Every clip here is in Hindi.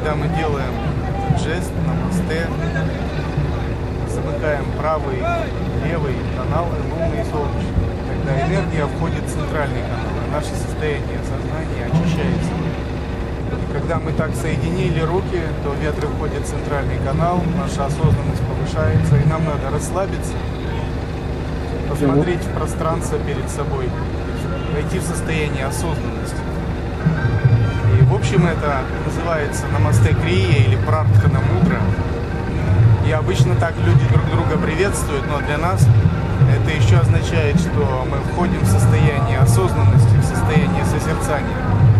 когда мы делаем жест намасте, замыкаем правый, левый каналы, лунный и солнечный. Тогда энергия входит в центральный канал, и наше состояние сознания очищается. И когда мы так соединили руки, то ветры входят в центральный канал, наша осознанность повышается, и нам надо расслабиться, посмотреть в пространство перед собой, войти в состояние осознанности. И в общем это называется намасте крия или прартхана мудра. И обычно так люди друг друга приветствуют, но для нас это еще означает, что мы входим в состояние осознанности, в состояние созерцания.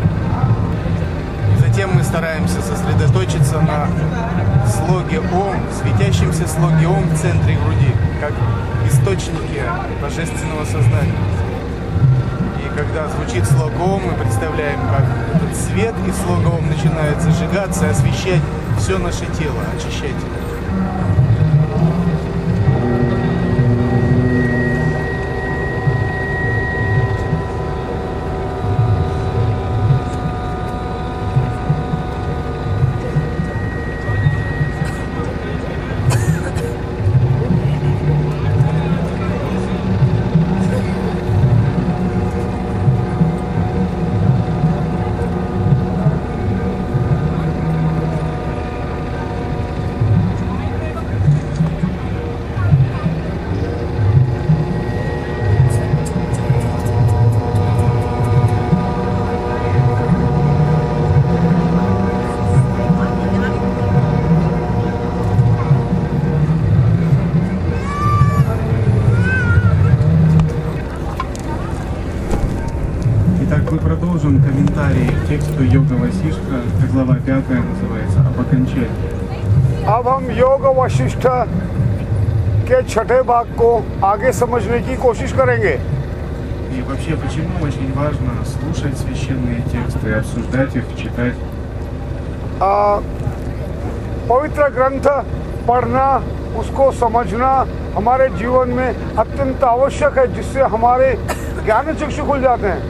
И затем мы стараемся сосредоточиться на слоге Ом, светящемся слоге Ом в центре груди, как источнике божественного сознания. И когда звучит слог Ом, мы представляем, как этот свет из слога Ом начинает зажигаться и освещать все наше тело, очищать его. Мы продолжим комментарий к тексту Йога Васиштха, глава 5 называется «Об окончании». अब हम योग वशिष्ठ के छठे भाग को आगे समझने की कोशिश करेंगे। И вообще, почему очень важно слушать священные тексты, обсуждать их, читать? पवित्र ग्रंथ पढ़ना, उसको समझना हमारे जीवन में अत्यंत आवश्यक है, जिससे हमारे ज्ञान चक्षु खुल जाते हैं।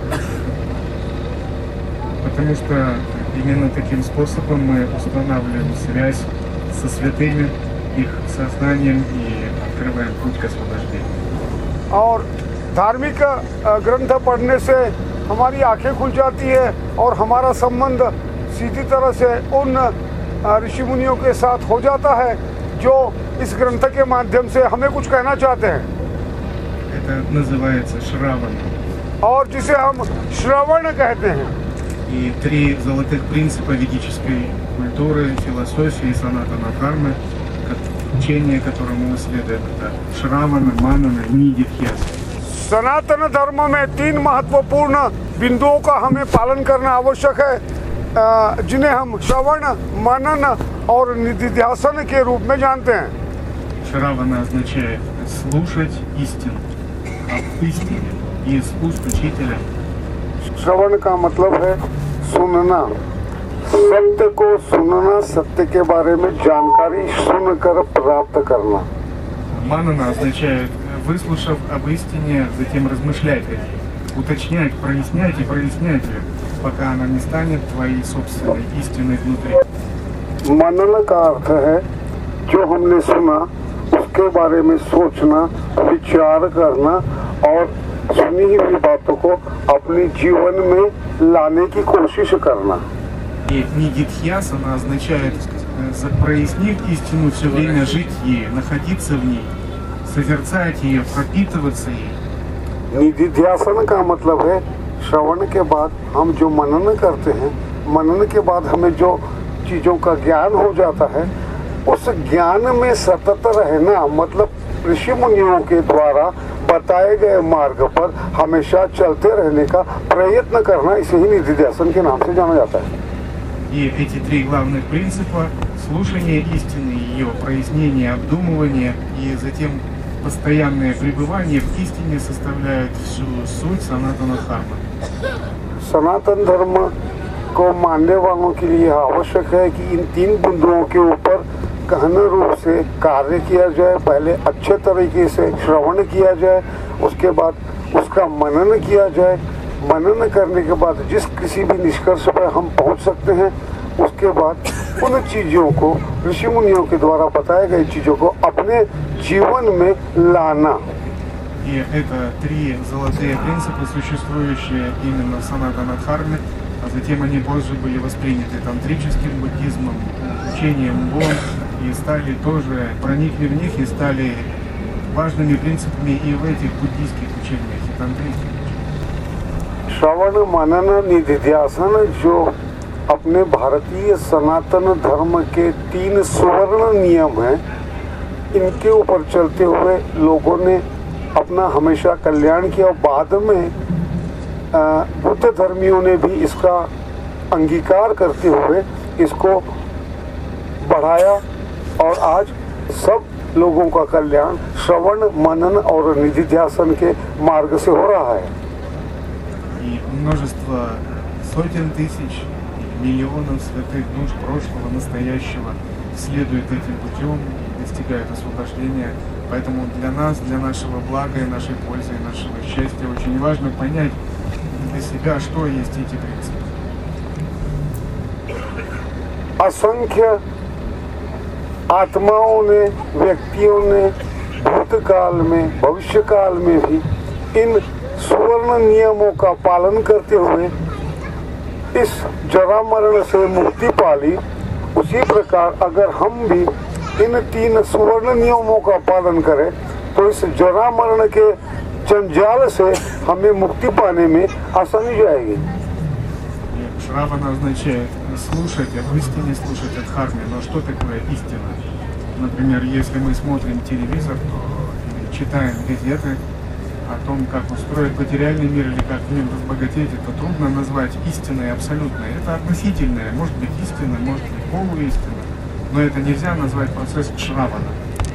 Потому что именно таким способом мы устанавливаем связь со святыми, их сознанием и открываем путь к освобождению. और धार्मिक ग्रंथ पढ़ने से हमारी आंखें खुल जाती है और हमारा संबंध सीधी तरह से उन ऋषि मुनियों के साथ हो जाता है जो इस ग्रंथ के माध्यम से हमें कुछ कहना चाहते हैं। Это называется шравана. और जिसे हम श्रवण कहते हैं। И 3 золотых принципа ведической культуры, философии, санатана дхармы, учение, которому мы следуем, это шравана, манана, нидитхьяс. सनातन धर्म में 3 महत्वपूर्ण बिंदुओं का हमें पालन करना आवश्यक है, जिन्हें हम श्रवण, मनन और निधिध्यासन के रूप में जानते हैं। Шравана означает слушать истину, об истине из уст учителя. श्रवण का मतलब है सुनना, सत्य को सुनना, सत्य के बारे में जानकारी सुनकर प्राप्त करना। Манана означает, выслушав об истине, затем размышлять о ней, уточнять, прояснять и прояснять ее, пока она не станет твоей собственной истиной внутри. मनन का अर्थ है जो हमने सुना उसके बारे में सोचना, विचार करना और सुनी हुई बातों को अपने जीवन में लाने की कोशिश करना। И нидитхьясана означает, прояснив истину, все время жить ею, находиться в ней, созерцать ее, пропитываться ей. निधिध्यासन का मतलब है श्रवण के बाद हम जो मनन करते हैं, मनन के बाद हमें जो चीज़ों का ज्ञान हो जाता है, उस ज्ञान में सतत रहना, मतलब ऋषि मुनियों के द्वारा बताए गए मार्ग पर हमेशा चलते रहने का प्रयत्न करना, इसे ही निधिध्यासन के नाम से जाना जाता है। И эти 3 главных принципа – слушание истины, ее прояснение, обдумывание и затем постоянное пребывание в истине составляют всю суть санатана дхармы. सनातन धर्म को मानने वालों के लिए आवश्यक है कि इन 3 बिंदुओं के ऊपर गहन रूप से कार्य किया जाए। पहले अच्छे तरीके से श्रवण किया जाए, उसके बाद उसका मनन किया जाए। मनन करने के बाद जिस किसी भी निष्कर्ष पर हम पहुंच सकते हैं, उसके के बाद उन चीज़ों को ऋषि मुनियों के द्वारा बताए गए चीज़ों को अपने जीवन में लाना। И это три золотые принципа, существующие именно в Санатана-дхарме, а затем они позже были восприняты тантрическим буддизмом, учением Бон, и стали тоже, проникли в них и стали важными принципами и в этих буддийских учениях, и тантрийских учениях. श्रवण मनन निधिध्यासन जो अपने भारतीय सनातन धर्म के 3 सुवर्ण नियम हैं, इनके ऊपर चलते हुए लोगों ने अपना हमेशा कल्याण किया। बाद में बुद्ध धर्मियों ने भी इसका अंगीकार करते हुए इसको बढ़ाया और आज सब लोगों का कल्याण श्रवण मनन और निधिध्यासन के मार्ग से हो रहा है। И множество сотен тысяч, миллионов святых душ прошлого, настоящего следуют этим путем и достигают освобождения. Поэтому для нас, для нашего блага и нашей пользы, и нашего счастья очень важно понять для себя, что есть эти принципы. असंख्य आत्माओं ने, व्यक्तियों ने भूतकाल में, भविष्यकाल में भी इन सुवर्ण नियमों का पालन करते हुए इस जरा मरण से मुक्ति पाली। उसी प्रकार अगर हम भी इन 3 सुवर्ण नियमों का पालन करें तो इस जरा मरण के जंजाल से हमें मुक्ति पाने में आसानी जाएगी। Шравана означает слушать, в истине слушать о дхарме. Но что такое истина? Например, если мы смотрим телевизор, то или читаем газеты о том, как устроен материальный мир или как в нем разбогатеть, это трудно назвать истиной абсолютной. Это относительное, может быть истина, может быть полуистина, но это нельзя назвать процесс шравана.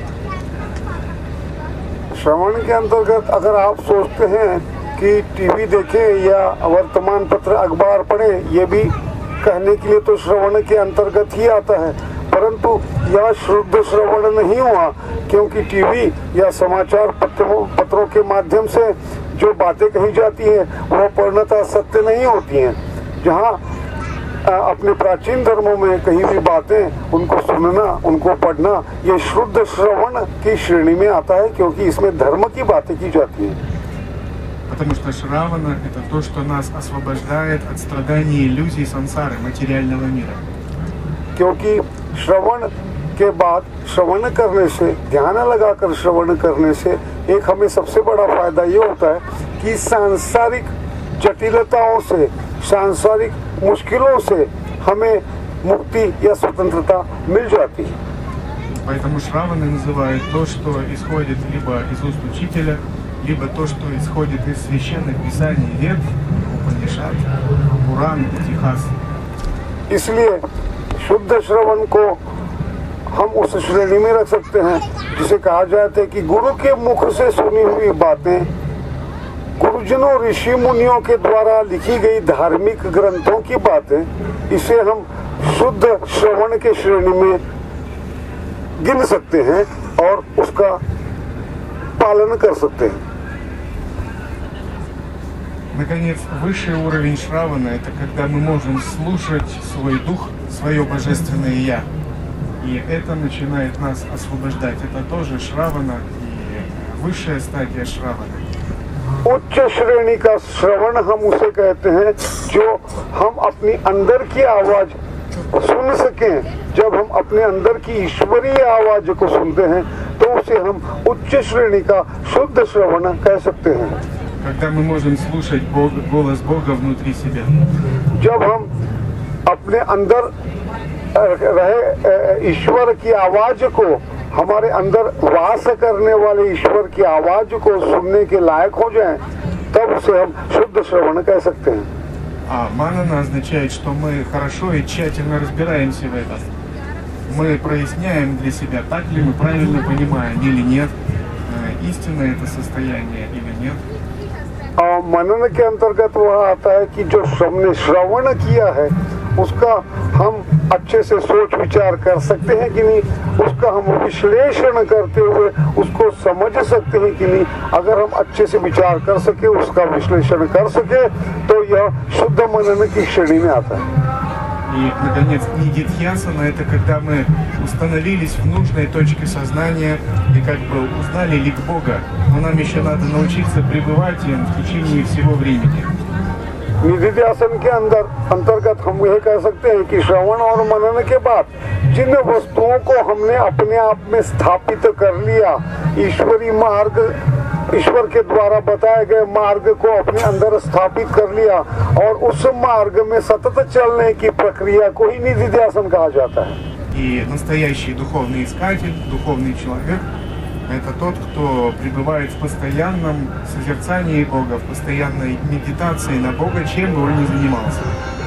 श्रवण के अंतर्गत अगर आप सोचते हैं कि टीवी देखें या वर्तमान पत्र अखबार पढ़ें, ये भी कहने के लिए तो श्रवण के अंतर्गत ही आता है, परंतु यह शुद्ध श्रवण नहीं हुआ, क्योंकि टीवी या समाचार पत्रों के माध्यम से जो बातें कही जाती हैं वह पूर्णतः सत्य नहीं होती हैं। जहाँ अपने प्राचीन धर्मों में कहीं भी बातें, उनको सुनना, उनको पढ़ना, ये शुद्ध श्रवण की श्रेणी में आता है, क्योंकि इसमें धर्म की बातें की जाती हैं। Потому что шравана – это то, что нас освобождает от страданий и иллюзий сансары, материального мира. क्योंकि श्रवण के बाद श्रवण करने से, ध्यान लगाकर श्रवण करने से एक हमें सबसे बड़ा फायदा ये होता है कि सांसारिक जटिलताओं से, सांसारिक मुश्किलों से हमें मुक्ति या स्वतंत्रता मिल जाती है। Поэтому шраваны называют то, что исходит либо из уст учителя, либо то, что исходит из священных писаний, Вед, Упанишад, Пуран, Итихас. इसलिए शुद्ध श्रवण को हम उस श्रेणी में रख सकते हैं जिसे कहा जाता है कि गुरु के मुख से सुनी हुई बातें, गुरुजनों ऋषि मुनियों के द्वारा लिखी गई धार्मिक ग्रंथों की बातें, इसे हम शुद्ध श्रवण के श्रेणी में गिन सकते हैं और उसका पालन कर सकते हैं। Наконец, высший уровень шравана – это когда мы можем слушать свой дух, свое божественное «Я». И это начинает нас освобождать. Это тоже шравана и высшая стадия шравана. उच्च श्रेणी का श्रवण हम उसे कहते हैं जो हम अपनी अंदर की आवाज सुन सकें। जब हम अपने अंदर की ईश्वरीय आवाज को सुनते हैं तो उसे हम उच्च श्रेणी का शुद्ध श्रवण कह सकते हैं। Когда мы можем слушать голос Бога внутри себя. जब हम अपने अंदर रहे ईश्वर की आवाज को, हमारे अंदर वास करने वाले ईश्वर की आवाज को सुनने के लायक हो जाएं, तब उसे हम शुद्ध श्रवण कह सकते हैं। А манана означает, что мы хорошо и тщательно разбираемся в этом. Мы проясняем для себя, так ли мы правильно понимаем или нет, истинно это состояние или нет. मनन के अंतर्गत वह आता है कि जो हमने श्रवण किया है उसका हम अच्छे से सोच विचार कर सकते हैं कि नहीं, उसका हम विश्लेषण करते हुए उसको समझ सकते हैं कि नहीं। अगर हम अच्छे से विचार कर सके, उसका विश्लेषण कर सके, तो यह शुद्ध मनन की श्रेणी में आता है। И, наконец, нидидхьясана — это когда мы установились в нужной точке сознания и как бы узнали лик Бога. Но нам еще надо научиться пребывать им в течение всего времени. निधिध्यासन के अंतर्गत हम यह कह सकते हैं कि श्रवण और मनन के बाद जिन वस्तुओं को हमने अपने आप में स्थापित कर लिया, ईश्वरी मार्ग, ईश्वर के द्वारा बताए गए मार्ग को अपने अंदर स्थापित कर लिया और उस मार्ग में सतत चलने की प्रक्रिया को ही निधिध्यासन कहा जाता है. И настоящий духовный искатель, духовный человек — это тот, кто пребывает в постоянном созерцании Бога, в постоянной медитации на Бога, чем бы он ни занимался.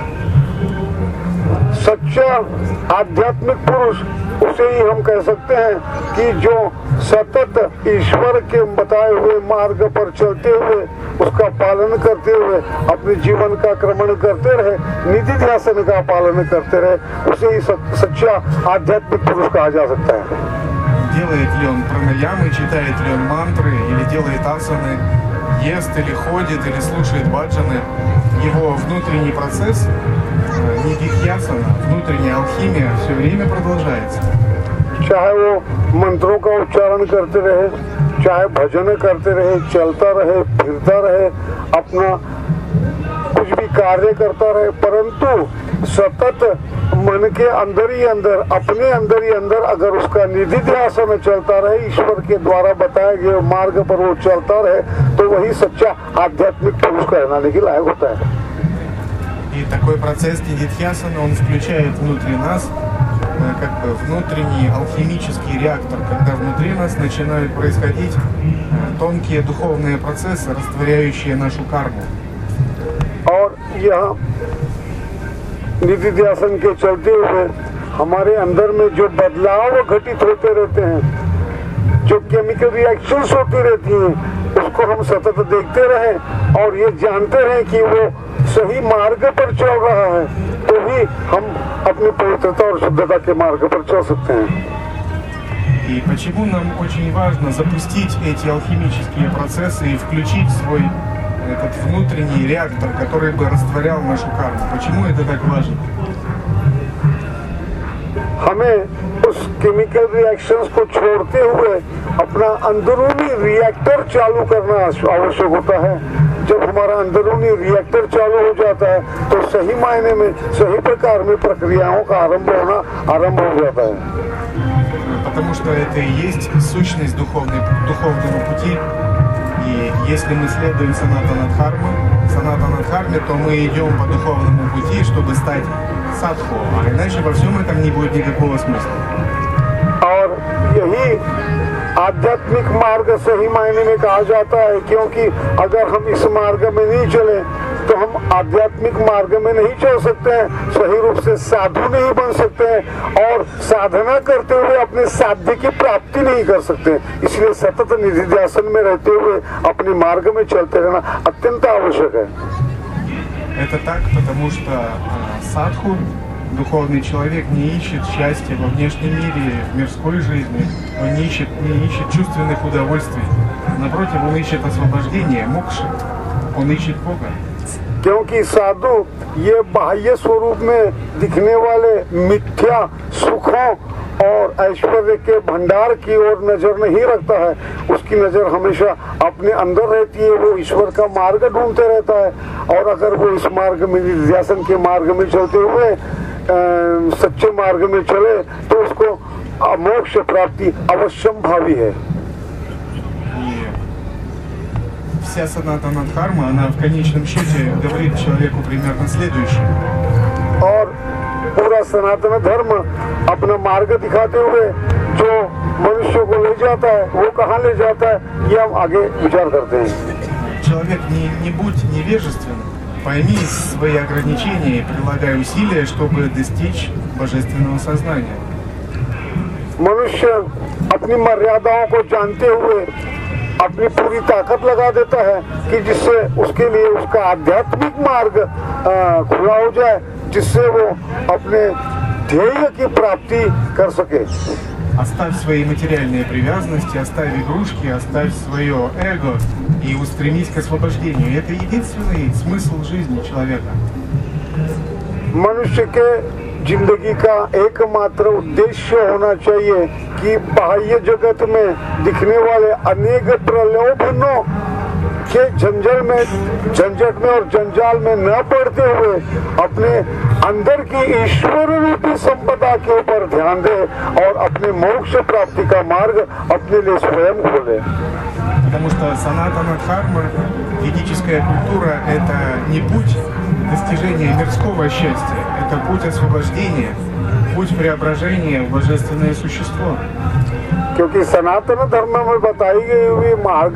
सच्चा आध्यात्मिक पुरुष उसे ही हम कह सकते हैं कि जो सतत ईश्वर के बताए हुए मार्ग पर चलते हुए उसका पालन करते हुए अपने जीवन का क्रमण करते रहे, निधिध्यासन का पालन करते रहे, उसे ही सच्चा आध्यात्मिक पुरुष कहा जा सकता है. Делает ли он пранаямы, читает ли он мантры, или делает асаны, ест или ходит, или слушает баджаны, его внутренний процесс, нидидхьясана, внутренняя алхимия все время продолжается. चाहे वो मंत्रों का उच्चारण करते रहे, चाहे भजन करते रहे, चलता रहे, फिरता रहे, अपना कुछ भी कार्य करता रहे, परंतु सतत मन के अंदर ही अंदर, अपने अंदर ही अंदर अगर उसका निधिध्यासन चलता रहे, ईश्वर के द्वारा बताए गए मार्ग पर वो चलता रहे, तो वही सच्चा आध्यात्मिक पुरुष कहलाने के लायक होता है. И такой процесс нидидхьясана, он включает внутри нас как бы внутренний алхимический реактор, когда внутри нас начинают происходить тонкие духовные процессы, растворяющие нашу карму. और यह निधिध्यासन के चलते हुए हमारे अंदर में जो बदलाव घटित होते रहते हैं, जो केमिकल रिएक्शंस होती रहती हैं, उसको हम सतत देखते रहें और ये जानते रहें कि वो सही मार्ग पर चल रहा है, तो ही हम अपनी पवित्रता और शुद्धता के मार्ग पर चल सकते हैं. И почему нам очень важно запустить эти алхимические процессы и включить свой этот внутренний реактор, который бы растворял нашу карму? Почему это так важно? हमें उस केमिकल रिएक्शंस को छोड़ते हुए अपना अंदरूनी रिएक्टर चालू करना आवश्यक होता है. जब हमारा अंदरूनी रिएक्टर चालू हो जाता है तो सही मायने में, सही प्रकार में प्रक्रियाओं का आरंभ हो जाता है. Потому что это и есть сущность духовного пути. И если мы следуем санатанадхарме, то мы идем по духовному пути, чтобы стать садху, а иначе во всем этом не будет никакого смысла. और यही आध्यात्मिक मार्ग सही मायने में कहा जाता है, क्योंकि अगर हम इस मार्ग में नहीं चले तो हम आध्यात्मिक मार्ग में नहीं चल सकते हैं, सही रूप से साधु नहीं बन सकते हैं और साधना करते हुए अपने साध्य की प्राप्ति नहीं कर सकते. इसलिए सतत निधिध्यासन में रहते हुए अपने मार्ग में चलते रहना अत्यंत आवश्यक है. Это так, потому что садху, духовный человек, не ищет счастья во внешнем мире, в мирской жизни, он не ищет чувственных удовольствий. Напротив, он ищет освобождения, мокши, он ищет Бога. क्योंकि साधु ये बाह्य स्वरूप में दिखने वाले मिथ्या सुखों और ऐश्वर्य के भंडार की ओर नजर नहीं रखता है, उसकी नजर हमेशा अपने अंदर रहती है. वो ईश्वर का मार्ग ढूंढते रहता है और अगर वो इस मार्ग में, निधिध्यासन के मार्ग में चलते हुए सच्चे मार्ग में चले तो उसको मोक्ष प्राप्ति अवश्यम भावी है. Вся санатанадхарма, она в конечном счете говорит человеку примерно следующее. और पूरा सनातन धर्म अपना मार्ग दिखाते हुए जो मनुष्य को ले जाता है, वो कहाँ ले जाता है, ये हम आगे विचार करते हैं. Человек, не будь невежественным, пойми свои ограничения и прилагай усилия, чтобы достичь божественного сознания. मनुष्य अपनी मर्यादाओं को जानते हुए अपनी पूरी ताकत लगा देता है कि जिससे उसके लिए उसका आध्यात्मिक मार्ग खुला हो जाए, जिससे वो अपने ध्येय की प्राप्ति कर सके. Оставь свои материальные привязанности, оставь игрушки, оставь свое эго и устремись к освобождению. Это единственный смысл жизни человека. मनुष्य के जिंदगी का एकमात्र उद्देश्य होना चाहिए कि बाह्य जगत में दिखने वाले अनेक प्रलोभनों के झंझट में और जंजाल में न पड़ते हुए अपने अंदर की ईश्वर रूपी संपदा के ऊपर ध्यान दे और अपने मोक्ष प्राप्ति का मार्ग अपने लिए स्वयं खोले। Потому что санатана дхарма, ведическая культура – это не путь достижения мирского счастья, это путь освобождения, путь преображения в божественное существо. क्योंकि सनातन धर्म में बताई गई हुई मार्ग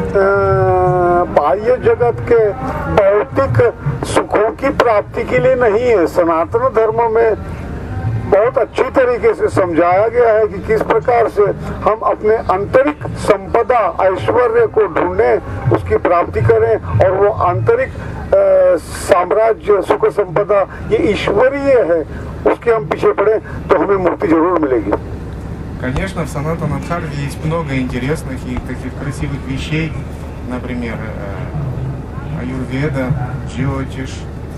बाह्य जगत के भौतिक सुखों की प्राप्ति के लिए नहीं है। सनातन धर्म में बहुत अच्छी तरीके से समझाया गया है कि किस प्रकार से हम अपने आंतरिक संपदा ऐश्वर्य को ढूंढें, उसकी प्राप्ति करें और वो आंतरिक साम्राज्य सुख संपदा ये ईश्वरीय है, उसके हम पीछे पड़े तो हमें मुक्ति जरूर मिलेगी। Конечно, в Санатана Дхарме есть много интересных и таких красивых вещей, например, аюрведа, джиотиш,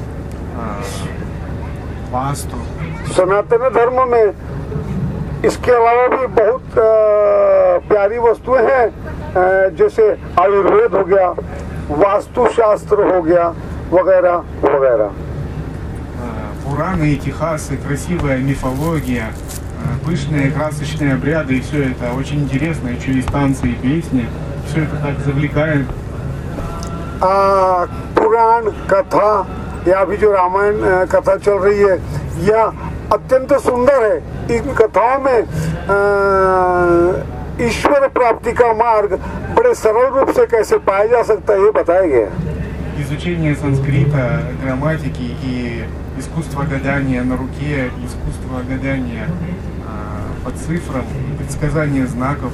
वास्तु। सनातन धर्म में इसके अलावा भी बहुत प्यारी वस्तुएं हैं, जैसे आयुर्वेद हो गया, वास्तुशास्त्र हो गया, वगैरह वगैरह। Пураны, Техасы, красивая мифология, пышные красочные обряды, и все это очень интересно, еще и танцы, и песни, все это так завлекает. पुराण कथा या अभी जो रामायण कथा चल रही है यह अत्यंत सुंदर है। इन कथाओं में ईश्वर प्राप्ति का मार्ग बड़े सरल रूप से कैसे पाया जा सकता है ये बताया गया है। Изучение санскрита, грамматики и искусство гадания на руке, искусство гадания по цифрам, предсказание знаков.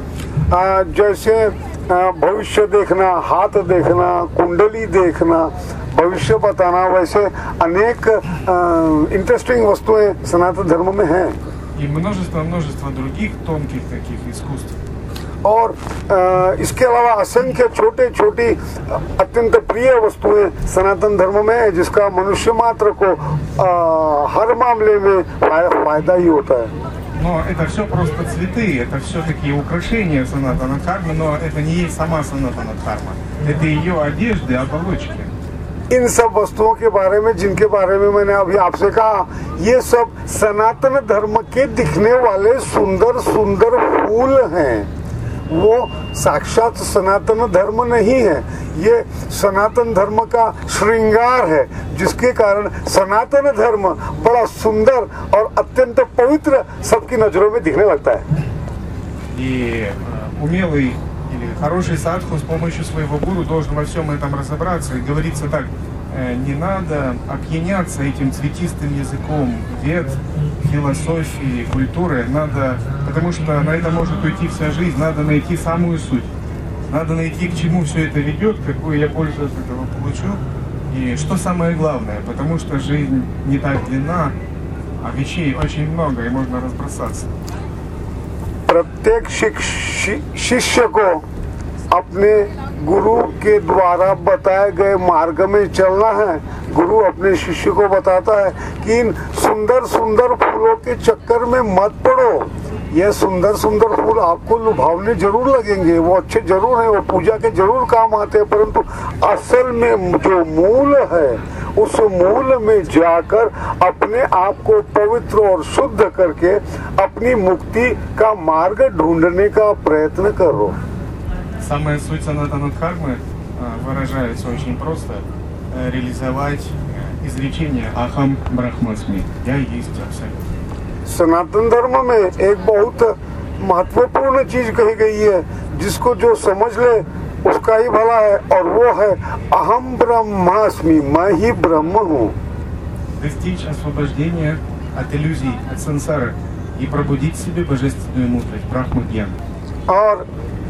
जैसे भविष्य देखना, हाथ देखना, कुंडली देखना, भविष्य बताना, वैसे अनेक इंटरेस्टिंग वस्तुएं सनातन धर्म में हैं। И множество других тонких таких искусств. और इसके अलावा असंख्य छोटे छोटी अत्यंत प्रिय वस्तुएं सनातन धर्म में है, जिसका मनुष्य मात्र को हर मामले में फायदा ही होता है। Но это все просто цветы, это все-таки украшения Санатана Дхармы, но это не есть сама Санатана Дхарма. Это ее одежды, оболочки. इन सब वस्तुओं के बारे में जिनके बारे में मैंने अभी आपसे कहा, ये सब सनातन धर्म के दिखने वाले सुंदर सुंदर फूल हैं। वो साक्षात सनातन धर्म नहीं है, ये सनातन धर्म का श्रृंगार है, जिसके कारण सनातन धर्म बड़ा सुंदर और अत्यंत पवित्र सबकी नजरों में दिखने लगता है। И умелый или хороший садху с помощью своего гуру должен во всем этом разобраться. И говорится так: не надо опьяняться этим цветистым языком вед, философии, культуры. Надо, потому что на это может уйти вся жизнь. Надо найти самую суть. Надо найти, к чему все это ведет, какую я пользу от этого получу. И что самое главное, потому что жизнь не так длинна, а вещей очень много, и можно разбросаться. प्रत्येक शिष्य को अपने गुरु के द्वारा बताए गए मार्ग में चलना है। गुरु अपने शिष्य को बताता है कि इन सुंदर सुंदर फूलों के चक्कर में मत पड़ो। ये सुंदर सुंदर फूल आपको लुभावने जरूर लगेंगे, वो अच्छे जरूर हैं, वो पूजा के जरूर काम आते हैं, परंतु असल में जो मूल है उस मूल में जाकर अपने आप को पवित्र और शुद्ध करके अपनी मुक्ति का मार्ग ढूंढने का प्रयत्न करो। Самая суть Санатана Дхармы выражается очень просто: реализовать изречение «Ахам Брахмасми» – «Я есть Абсолют». सनातन धर्म में एक बहुत महत्वपूर्ण चीज कही गई है, जिसको जो समझ ले उसका ही भला है, और वो है अहम ब्रह्मास्मि, मैं ही ब्रह्म हूँ। Достичь освобождения от иллюзий, от сансары и пробудить в себе божественную мудрость, брахма-гьян. और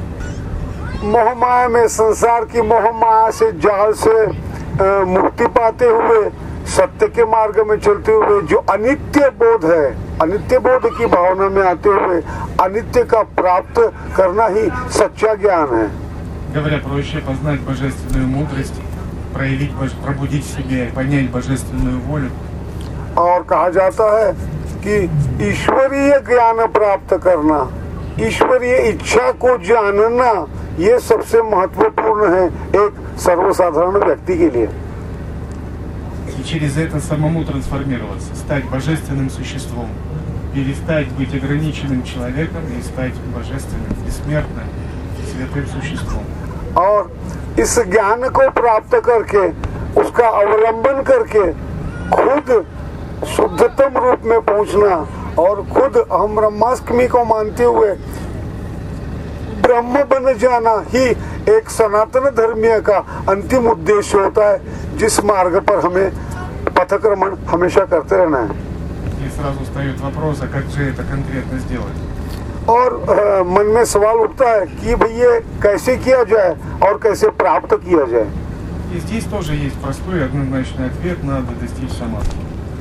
मोह माया में, संसार की मोह माया से, जाल से मुक्ति पाते हुए, सत्य के मार्ग में चलते हुए जो अनित्य बोध है, अनित्य बोध की भावना में आते हुए अनित्य का प्राप्त करना ही सच्चा ज्ञान है। Говоря проще, познать божественную мудрость, проявить, пробудить в себе, понять божественную волю. और कहा जाता है कि ईश्वरीय ज्ञान प्राप्त करना, ईश्वरीय इच्छा को जानना, ये सबसे महत्वपूर्ण है एक सर्वसाधारण व्यक्ति के लिए। И через это самому трансформироваться, стать божественным существом, перестать быть ограниченным человеком и стать божественным, бессмертным, святым существом. और इस ज्ञान को प्राप्त करके, उसका अवलंबन करके खुद शुद्धतम रूप में पहुंचना और खुद हम ब्रह्मास्मि को मानते हुए ब्रह्म बन जाना ही एक सनातन धर्मीय का अंतिम उद्देश्य होता है, जिस मार्ग पर हमें पथक्रमण हमेशा करते रहना है। И сразу встает вопрос, а как же это конкретно сделать? और मन में सवाल उठता है कि भाई ये कैसे किया जाए और कैसे प्राप्त किया जाए। И здесь тоже есть простой и однозначный ответ: надо достичь самадхи.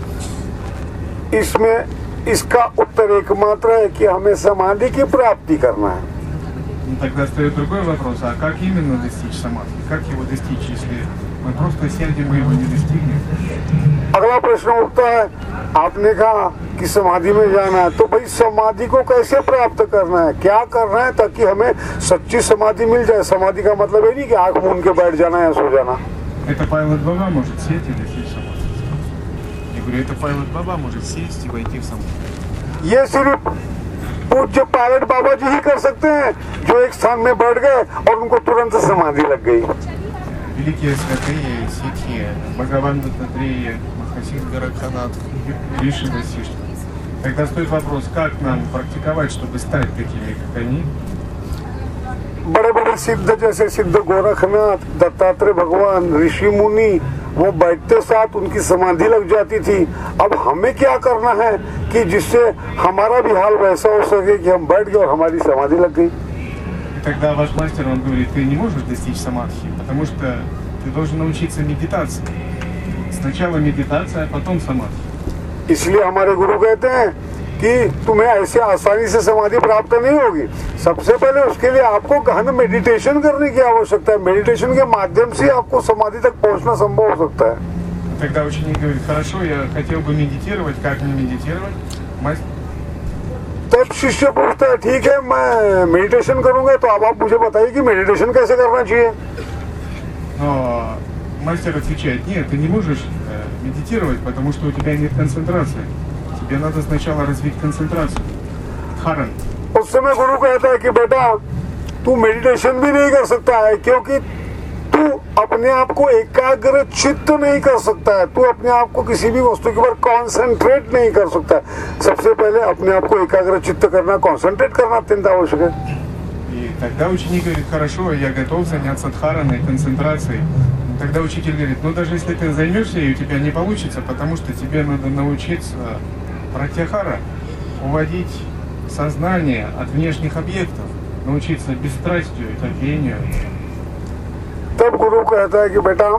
इसमें इसका उत्तर एकमात्र है कि हमें समाधि की प्राप्ति करना है। Но тогда встает другой вопрос, а как именно достичь самадхи? Как его достичь, если мы просто сядем и его не достигнем? अगला प्रश्न उठता है, आपने कहा कि समाधि में जाना है, तो भाई समाधि को कैसे प्राप्त करना है, क्या करना है ताकि हमें सच्ची समाधि मिल जाए। समाधि का मतलब ये नहीं कि आंख मूंद के बैठ जाना या सो जाना। Это Павел Баба может сесть и достичь самадхи. Я говорю, это Павел Баба может сесть и войти в самадхи. ये सिर्फ पूज्य पायलट बाबा जी ही कर सकते हैं, जो एक स्थान में बैठ गए और उनको तुरंत समाधि लग गई। Великие святые, ситхи, Бхагаван Даттатрея, Махасид Гаракханат, Риши Васишти. Тогда стоит вопрос, как нам практиковать, чтобы стать такими, как они? बड़े बड़े सिद्ध जैसे सिद्ध गोरखनाथ, दत्तात्रेय भगवान, ऋषि मुनि, वो बैठते साथ उनकी समाधि लग जाती थी। अब हमें क्या करना है कि जिससे हमारा भी हाल वैसा हो सके कि हम बैठ गए और हमारी समाधि लग गई। И тогда ваш мастер, он говорит, ты не можешь достичь самадхи, потому что ты должен научиться медитации. Сначала медитация, а потом самадхи. इसलिए हमारे गुरु कहते हैं कि तुम्हें ऐसे आसानी से समाधि प्राप्त नहीं होगी। सबसे पहले उसके लिए आपको गहन मेडिटेशन करने की आवश्यकता है। मेडिटेशन के माध्यम से आपको समाधि तक पहुंचना संभव हो सकता है। Тогда ученик говорит, хорошо, я хотел бы медитировать, как мне медитировать? तब शिष्य पूछता है, ठीक है मैं मेडिटेशन करूंगा, तो अब आप मुझे बताइए कि मेडिटेशन कैसे करना चाहिए। Но мастер отвечает, нет, ты не можешь медитировать, потому что у тебя нет концентрации. Тебе надо сначала развить концентрацию. Дхаран. उस समय गुरु कहता है कि बेटा तू मेडिटेशन भी नहीं कर सकता है, क्योंकि तू अपने आप को एकाग्र चित्त नहीं कर सकता है। तू अपने आप को किसी भी वस्तु के ऊपर कॉन्सेंट्रेट नहीं कर सकता है। सबसे पहले अपने आप को एकाग्र चित्त करना, कॉन्सेंट्रेट करना अत्यंत आवश्यक है। И тогда ученик говорит, хорошо, я готов заняться дхараной, концентрацией. Тогда учитель говорит, ну даже если ты займешься, и у тебя не получится, потому что тебе надо научиться пратьяхара, уводить сознание от внешних объектов, научиться бесстрастию, терпению. तब गुरु कहता है कि बेटा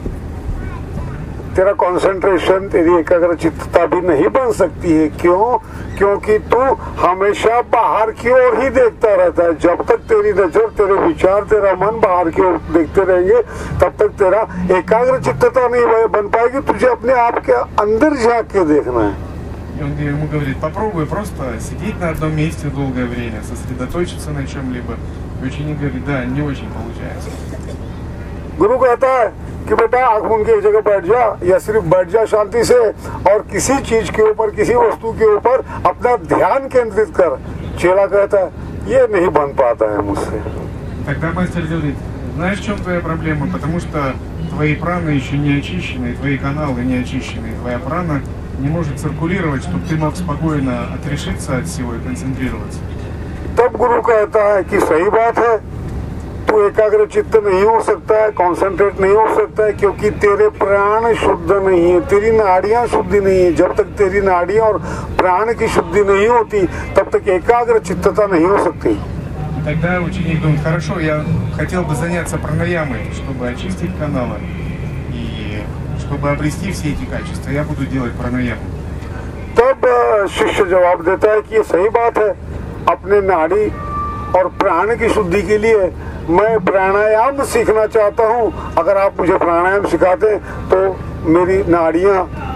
तेरा कंसंट्रेशन, तेरी एकाग्र चित्तता भी नहीं बन सकती है। क्यों? क्योंकि तू हमेशा बाहर की ओर ही देखता रहता है। जब तक तेरी नजर, तेरे विचार, तेरा मन बाहर की ओर देखते रहेंगे, तब तक तेरा एकाग्र चित्तता नहीं बन पाएगी। तुझे अपने आप के अंदर झांक के देखना है। И он ему говорит, попробуй просто сидеть на одном месте долгое время, сосредоточиться на чем-либо. И ученик говорит, да, не очень получается. गुरु कहता है कि बेटा आंख मूंद के एक जगह बैठ जा, या सिर्फ बैठ जा शांति से और किसी चीज के ऊपर, किसी वस्तु के ऊपर अपना ध्यान केंद्रित कर। चेला कहता है ये नहीं बन पाता है मुझसे। Тогда мастер говорит, знаешь, в чем твоя проблема? Потому что твои праны еще не очищены, твои каналы не очищены, твоя прана не может циркулировать, чтобы ты мог спокойно отрешиться от всего и концентрироваться. तब गुरु कहता है कि सही बात है, तू एकाग्र चित्त नहीं हो सकता है, कॉन्सेंट्रेट नहीं हो सकता है, क्योंकि तेरे प्राण शुद्ध नहीं है, तेरी नाड़ियां शुद्धि नहीं है। जब तक तेरी नाड़ियां और प्राण की शुद्धि नहीं होती, तब तक एकाग्र चित्तता नहीं हो सकती। Тогда ученик думает, хорошо, я хотел бы заняться пранаямой, чтобы очистить каналы и чтобы обрести все эти качества. Я буду делать пранаяму. तब शिष्य जवाब देता है कि ये सही बात है, अपने नाड़ी और प्राण की शुद्धि के लिए मैं प्राणायाम सीखना चाहता हूँ। अगर आप मुझे प्राणायाम सिखाते तो मेरी नाड़ियाँ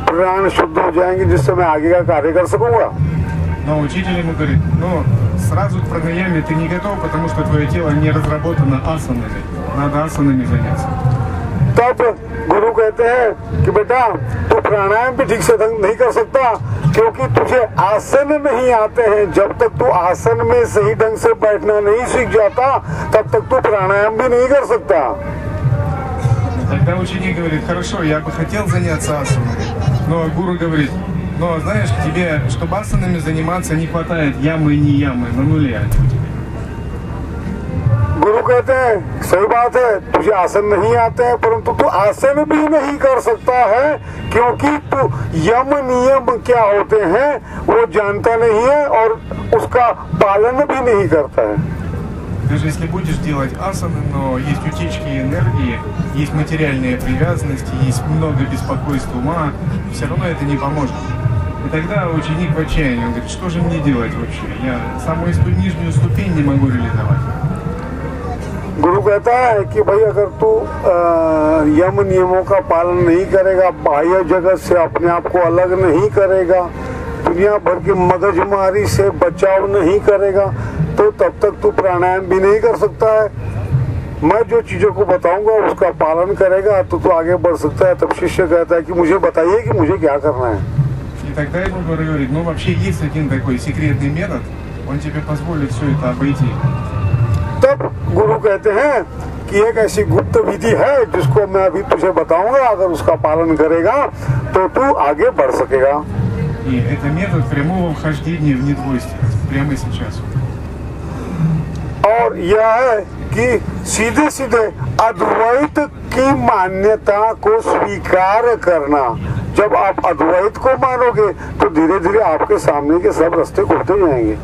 प्राण शुद्ध हो जाएंगे, जिससे मैं आगे का कार्य कर सकूंगा। Но учитель ему говорит, но сразу к пранаяме ты не готов, потому что твое тело не разработано асанами. Надо асанами заняться. तब गुरु कहते हैं कि बेटा तू प्राणायाम भी ठीक से ढंग नहीं कर सकता, क्योंकि तुझे आसन नहीं आते हैं। जब तक तू आसन में सही ढंग से बैठना नहीं सीख जाता, तब तक तू प्राणायाम भी नहीं कर सकता। Тогда ученик говорит, хорошо, я бы хотел заняться асанами. Но гуру говорит, но знаешь, тебе, чтобы асанами заниматься, не хватает ямы и не ямы, на нуле. गुरु कहते हैं सही बात है, तुझे आसन नहीं आते हैं, परंतु तू आसन भी नहीं कर सकता है, क्योंकि तू यम नियम क्या होते हैं वो जानता नहीं है और उसका पालन भी नहीं करता है। Даже если будешь делать асаны, но есть утечки энергии, есть материальные привязанности, есть много беспокойства ума, все равно это не поможет. И тогда ученик в отчаянии, он говорит, что же мне делать вообще? Я самую нижнюю ступень не могу реализовать. गुरु कहता है कि भाई अगर तू यम नियमों का पालन नहीं करेगा, बाह्य जगत से अपने आप को अलग नहीं करेगा, दुनिया भर की मगजमारी से बचाव नहीं करेगा, तो तब तक तू प्राणायाम भी नहीं कर सकता है। मैं जो चीजों को बताऊंगा उसका पालन करेगा तो तू आगे बढ़ सकता है। तब शिष्य कहता है कि मुझे बताइए कि मुझे क्या करना है। И тогда ему говорит, ну вообще есть один такой секретный метод, он тебе позволит все это обойти. तब गुरु कहते हैं कि एक ऐसी गुप्त विधि है जिसको मैं अभी तुझे बताऊंगा, अगर उसका पालन करेगा तो तू आगे बढ़ सकेगा। И это метод прямого вхождения в недвойственность прямо сейчас. और यह है कि सीधे सीधे अद्वैत की मान्यता को स्वीकार करना। जब आप अद्वैत को मानोगे तो धीरे धीरे आपके सामने के सब रास्ते खुलते जाएंगे।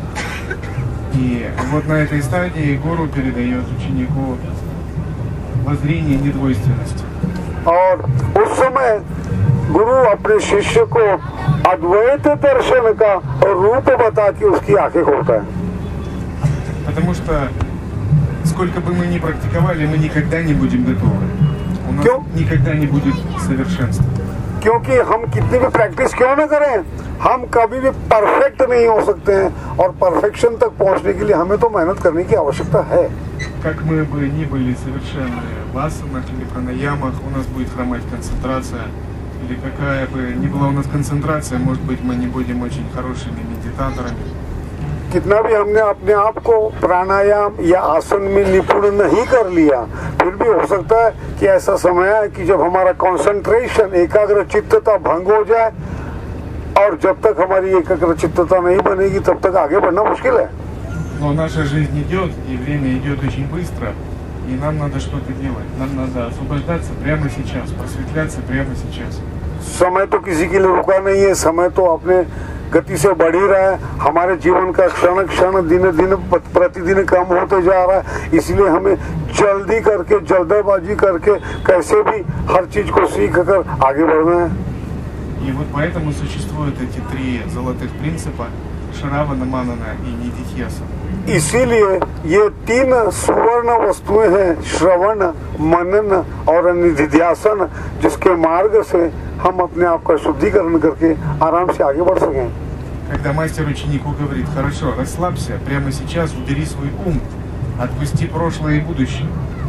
И вот на этой стадии гуру передает ученику воззрение недвойственности. और उस समय गुरु अपने शिष्य को अद्वैत दर्शन का रूप बता के उसकी आंखें खोलता है। Потому что сколько бы мы ни практиковали, мы никогда не будем готовы. У нас никогда не будет совершенства. क्योंकि हम कितनी भी प्रैक्टिस क्यों ना करें, हम कभी भी परफेक्ट नहीं हो सकते हैं, और परफेक्शन तक पहुंचने के लिए हमें तो मेहनत करने की आवश्यकता है। Как мы бы ни были совершенны в асанах или пранаямах, у нас будет хромать концентрация. Или какая бы ни была у нас концентрация, может быть, мы не будем очень хорошими медитаторами. कितना भी हमने अपने आप को प्राणायाम या आसन में निपुण नहीं कर लिया, फिर भी हो सकता है कि ऐसा समय है कि जब हमारा कंसंट्रेशन, एकाग्र चित्तता भंग हो जाए, और जब तक हमारी एकाग्र चित्तता नहीं बनेगी तब तक आगे बढ़ना मुश्किल है। Но наша жизнь идет, и время идет очень быстро, и нам надо что-то делать. Нам надо освобождаться прямо сейчас, просветляться прямо сейчас. समय तो किसी के लिए रुका नहीं है, समय तो अपने गति से बढ़ ही रहा है। हमारे जीवन का क्षण क्षण दिन दिन प्रतिदिन कम होते जा रहा है, इसलिए हमें जल्दी करके, जल्दबाजी करके कैसे भी हर चीज को सीख कर आगे बढ़ना है। И вот поэтому существуют эти три золотых принципа – Шравана, Манана и Нидихьяса. इसीलिए ये तीन सुवर्ण वस्तुएं हैं, श्रवण, मनन और निधिध्यासन, जिसके मार्ग से हम अपने आप का शुद्धिकरण करके आराम से आगे बढ़ सकें। Когда мастер ученику говорит, хорошо, расслабься, прямо сейчас убери свой ум, отпусти прошлое и будущее.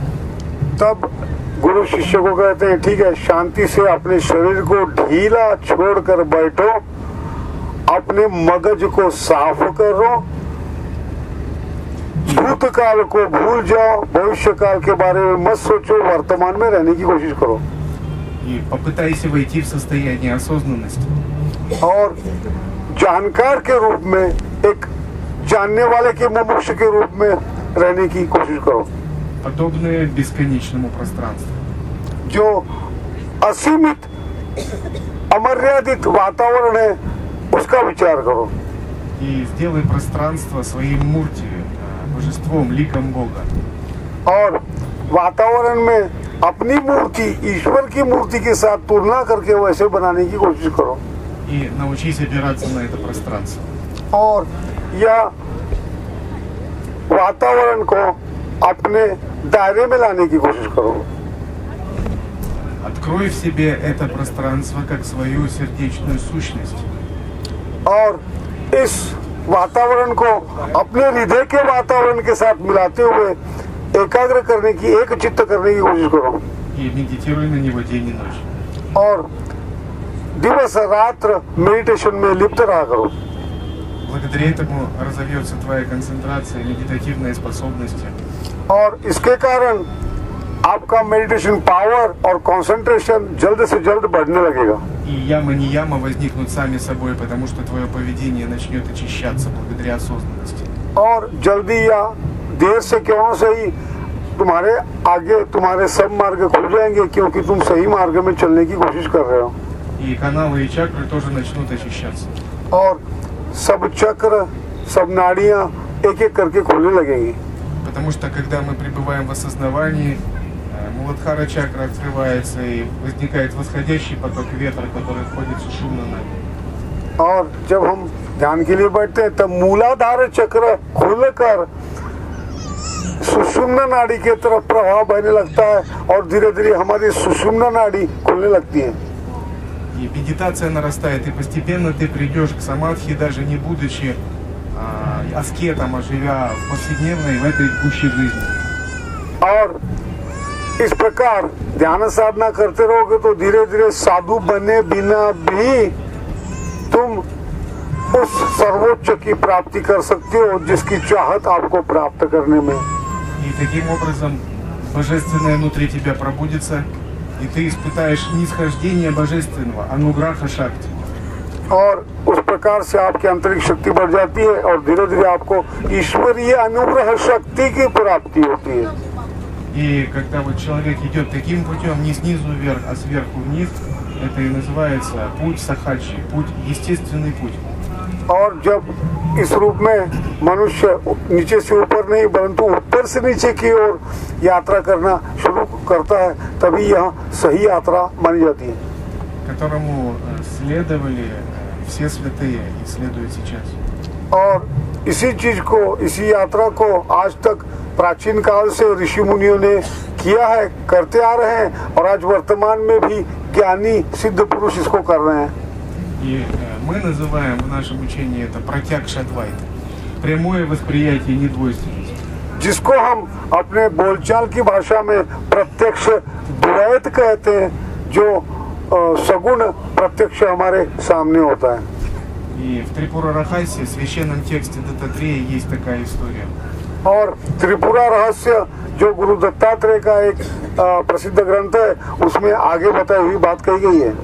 तब गुरु शिष्य को कहते हैं, ठीक है, शांति से अपने शरीर को ढीला छोड़कर बैठो, अपने मगज को साफ करो, भूतकाल को भूल जाओ, भविष्य काल के बारे में मत सोचो, वर्तमान में रहने की कोशिश करो। И попытайся войти в состояние осознанности. और जानकार के रूप में, एक जानने वाले के मुमुक्ष के रूप में रहने की कोशिश करो, подобное бесконечному пространству. जो असीमित अमर्यादित वातावरण है उसका विचार करो। И сделай пространство своим мурти, божеством, ликом Бога. और वातावरण में अपनी मूर्ति, ईश्वर की मूर्ति के साथ तुलना करके वैसे बनाने की कोशिश करो। И научись опираться на это пространство. और या वातावरण को अपने दायरे में लाने की कोशिश करो। Открой в себе это пространство как свою сердечную сущность. और इस वातावरण को अपने हृदय के वातावरण के साथ मिलाते हुए एकाग्र करने की, एक चित्त करने की कोशिश करो. И медитируй на него день и ночь. और दिवस रात्र मेडिटेशन में लिप्त रहा करो. Благодаря этому разовьется твоя концентрация, медитативные способности. और इसके कारण आपका मेडिटेशन पावर और कंसंट्रेशन जल्द से जल्द बढ़ने लगेगा. И яма не яма возникнут сами собой, потому что твое поведение начнет очищаться благодаря осознанности. और जल्दी या देर से क्यों न सही तुम्हारे आगे तुम्हारे सब मार्ग खुल जाएंगे, क्योंकि तुम सही मार्ग में चलने की कोशिश कर रहे हो. И каналы и чакры тоже начнут очищаться. और सब चक्र, सब नाड़ियां एक एक करके खुलने लगेंगी. Потому что когда мы пребываем в осознавании, Муладхара чакра открывается и возникает восходящий поток ветра, который ходит सुषुम्ना नाड़ी. और जब हम ध्यान के लिए बैठते हैं तब मूलाधार चक्र खुलकर सुषुम्ना नाड़ी की तरफ प्रवाह बहने लगता है और धीरे धीरे हमारी सुषुम्ना नाड़ी खुलने लगती है. И медитация нарастает, и постепенно ты придешь к самадхи, даже не будучи аскетом, а живя в повседневной, в этой гуще жизни. और इस प्रकार ध्यान साधना करते रहोगे तो धीरे धीरे साधु बने बिना भी तुम उस सर्वोच्च की प्राप्ति कर सकते हो जिसकी चाहत आपको प्राप्त करने में. И таким образом божественное внутри тебя пробудится, и ты испытаешь нисхождение божественного, ануграха шакти. और उस प्रकार से आपकी आंतरिक शक्ति बढ़ जाती है और धीरे धीरे आपको ईश्वरीय अनुग्रह शक्ति की प्राप्ति होती है. И когда вот человек идет таким путем, не снизу вверх, а сверху вниз, это и называется путь сахаджи, путь, естественный путь. और जब इस रूप में मनुष्य नीचे से ऊपर नहीं परंतु ऊपर से नीचे की ओर यात्रा करना शुरू करता है, तभी यह सही यात्रा मानी जाती है. Которому следовали все святые и следуют сейчас. और इसी चीज को, इसी यात्रा को आज तक प्राचीन काल से ऋषि मुनियों ने किया है, करते आ रहे हैं और आज वर्तमान में भी ज्ञानी सिद्ध पुरुष इसको कर रहे हैं. И мы называем в нашем учении это протякшадвайта, прямое वосприятие недвойственности. जिसको हम अपने बोलचाल की भाषा में प्रत्यक्ष द्वैत कहते हैं, जो सगुण प्रत्यक्ष हमारे सामने होता है. И в Трипура Рахасе, в священном тексте Даттатрея, есть такая история. और त्रिपुरा रहस्य जो गुरु दत्तात्रेय का एक प्रसिद्ध ग्रंथ है, उसमें आगे बताई हुई बात कही गई है.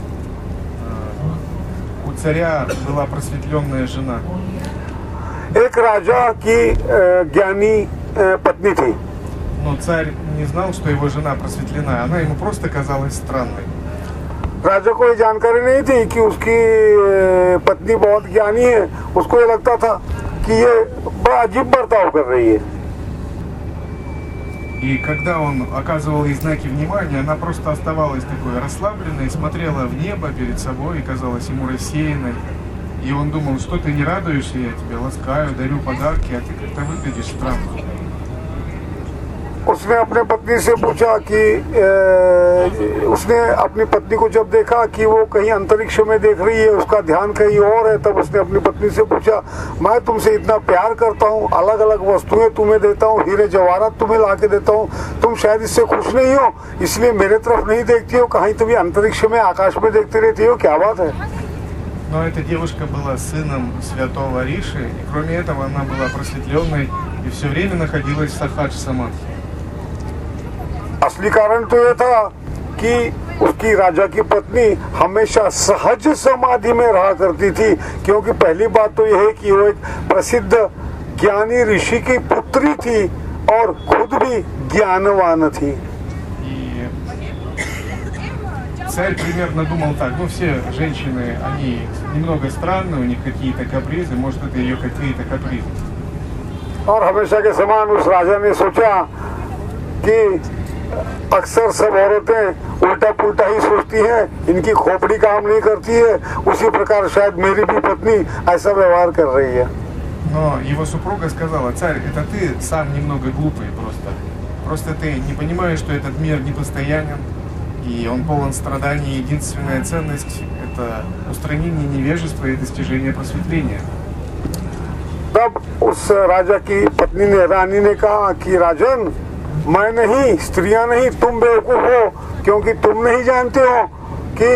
У царя была просветленная жена. एक राजा की ज्ञानी पत्नी थी. Но царь не знал, что его жена просветлена. Она ему просто казалась странной. राजा को ये जानकारी नहीं थी कि उसकी पत्नी बहुत ज्ञानी है. उसको ये लगता था कि ये बड़ा अजीब बर्ताव कर रही है. И когда он оказывал ей знаки внимания, она просто оставалась такой расслабленной, смотрела в небо перед собой и казалась ему рассеянной. И он думал, что ты не радуешься, я тебя ласкаю, дарю подарки, а ты как-то выглядишь странно. उसने अपने पत्नी से पूछा कि उसने अपनी पत्नी को जब देखा कि वो कहीं अंतरिक्ष में देख रही है, उसका ध्यान कहीं और है, तब उसने अपनी पत्नी से पूछा, मैं तुमसे इतना प्यार करता हूँ, अलग अलग वस्तुएं तुम्हें देता हूँ, हीरे जवाहरात तुम्हें ला के देता हूँ, तुम शायद इससे खुश नहीं हो, इसलिए मेरे तरफ नहीं देखती हो, कहीं तुम अंतरिक्ष में आकाश में देखती रहती हो, क्या बात है. Но эта девушка была сыном святого Риши, и кроме этого она была просветленной и все время находилась в сахадж самадхи. असली कारण तो यह था कि उसकी राजा की पत्नी हमेशा सहज समाधि में रहा करती थी, क्योंकि पहली बात तो यह है कि वो एक प्रसिद्ध ज्ञानी ऋषि की पुत्री थी और खुद भी ज्ञानवान थी. Царь примерно думал так, ну все женщины, они немного странные, у них какие-то капризы, может это ее какие-то капризы. और हमेशा के समान उस राजा ने सोचा कि अक्सर सब औरतें उल्टा पुल्टा ही सोचती हैं, इनकी खोपड़ी काम नहीं करती है, उसी प्रकार शायद मेरी भी पत्नी ऐसा व्यवहार कर रही है. Но его супруга сказала, царь, это ты сам немного глупый просто. Просто ты не понимаешь, что этот мир непостоянен, и он полон страданий. Единственная ценность – это устранение невежества и достижение просветления. तब उस राजा की पत्नी ने, रानी ने कहा कि राजन, मैं नहीं, स्त्रियां नहीं, तुम बेवकूफ हो, क्योंकि तुम नहीं जानते हो कि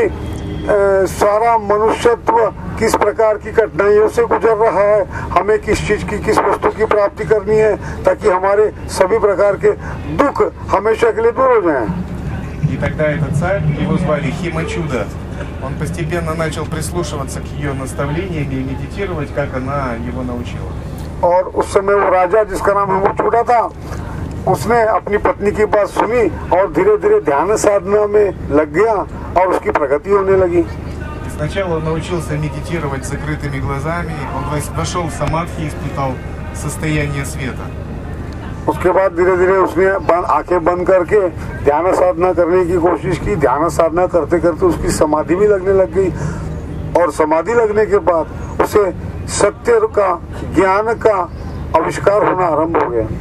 सारा मनुष्यत्व किस प्रकार की कठिनाइयों से गुजर रहा है, हमें किस चीज की, किस वस्तु की प्राप्ति करनी है ताकि हमारे सभी प्रकार के दुख हमेशा के लिए दूर हो जाएं। И тогда этот царь, его звали Химачуда, он постепенно начал прислушиваться к ее наставлениям и медитировать, как она его научила. और उस समय वो राजा जिसका नाम हिमचूड़ा था, उसने अपनी पत्नी की बात सुनी और धीरे धीरे ध्यान साधना में लग गया और उसकी प्रगति होने लगी। Сначала он научился медитировать с закрытыми глазами, он вошел в самадхи и испытал состояние света. उसके बाद धीरे धीरे उसने आंखें बंद करके ध्यान साधना करने की कोशिश की। ध्यान साधना करते करते उसकी समाधि भी लगने लग गई और समाधि लगने के बाद उसे सत्य का, ज्ञान का आविष्कार होना आरंभ हो गया।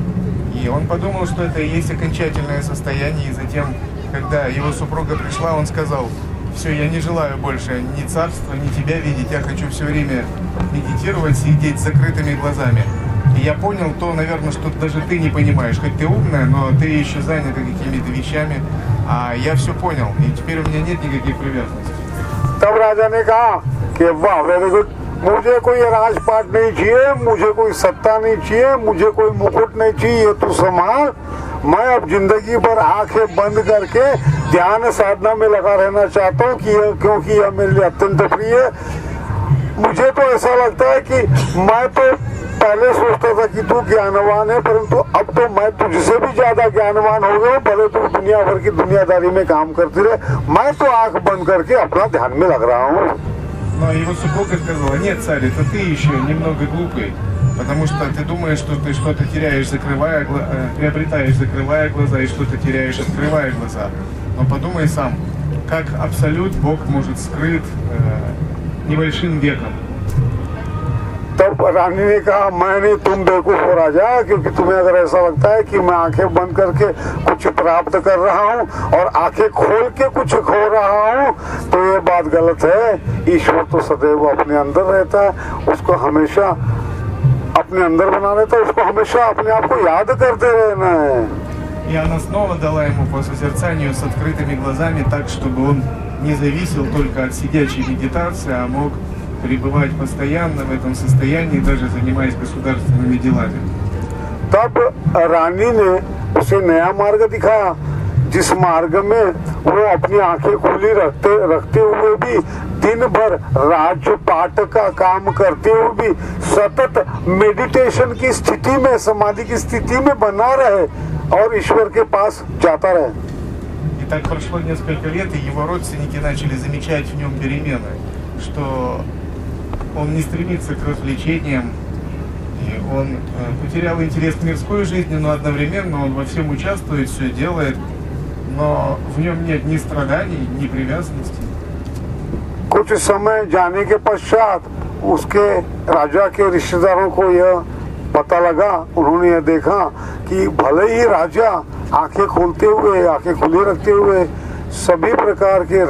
И он подумал, что это и есть окончательное состояние, и затем, когда его супруга пришла, он сказал: все, я не желаю больше ни царства, ни тебя видеть, я хочу все время медитировать, сидеть с закрытыми глазами. И я понял то, наверное, что даже ты не понимаешь, хоть ты умная, но ты еще занята какими-то вещами, а я все понял, и теперь у меня нет никаких привязанностей. तब राजा ने कहा कि वाह, वेरी गुड, मुझे कोई राजपाट नहीं चाहिए, मुझे कोई सत्ता नहीं चाहिए, मुझे कोई मुकुट नहीं चाहिए, तू संभाल। मैं अब जिंदगी भर आंखें बंद करके ध्यान साधना में लगा रहना चाहता हूँ क्योंकि यह मेरे लिए अत्यंत प्रिय है। मुझे तो ऐसा लगता है कि मैं तो पहले सोचता था कि तू ज्ञानवान है, परंतु अब तो मैं तुझसे भी ज्यादा ज्ञानवान हो गया। भले तू दुनिया भर की दुनियादारी में काम करती रहे, मैं तो आंख बंद करके अपना ध्यान में लग रहा हूँ। Но его супруга сказала: нет, царь, это ты еще немного глупый, потому что ты думаешь, что ты что-то теряешь, приобретаешь, закрывая глаза, и что-то теряешь, открывая глаза. Но подумай сам, как абсолют Бог может скрыт небольшим веком. तब रानी ने कहा, मैं नहीं, तुम बेवकूफ हो राजा, क्योंकि तुम्हें अगर ऐसा लगता है कि मैं आंखें बंद करके कुछ प्राप्त कर रहा हूँ और आंखें खोल के कुछ खो रहा हूँ, तो ये बात गलत है। ईश्वर तो सदैव अपने अंदर रहता है, उसको हमेशा अपने अंदर बना रहता है, उसको हमेशा अपने आप को याद करते रहना है। И она снова дала ему по созерцанию с открытыми глазами, так, чтобы он не зависел только от сидячей медитации, а мог пребывать постоянно в этом состоянии, даже занимаясь государственными делами. तब रानी ने उसे नया मार्ग दिखाया, जिस मार्ग में वो अपनी आंखें खुली रखते हुए भी दिन भर राजपाट का काम करते हुए भी सतत मेडिटेशन की स्थिति में, समाधि की स्थिति में बना रहे और ईश्वर के पास जाता रहे। И так прошло несколько лет, и его родственники начали замечать в нем перемены, что он не стремится к развлечениям, и он потерял интерес к мирской жизни, но одновременно он во всем участвует, все делает, но в нем нет ни страданий, ни привязанностей. कुछ समय जाने के पश्चात उसके राजा के रिश्तेदारों को यह पता लगा, उन्होंने यह देखा कि भले ही राजा आंखें खोलते हुए, आंखें खुली रखते हुए सभी प्रकार के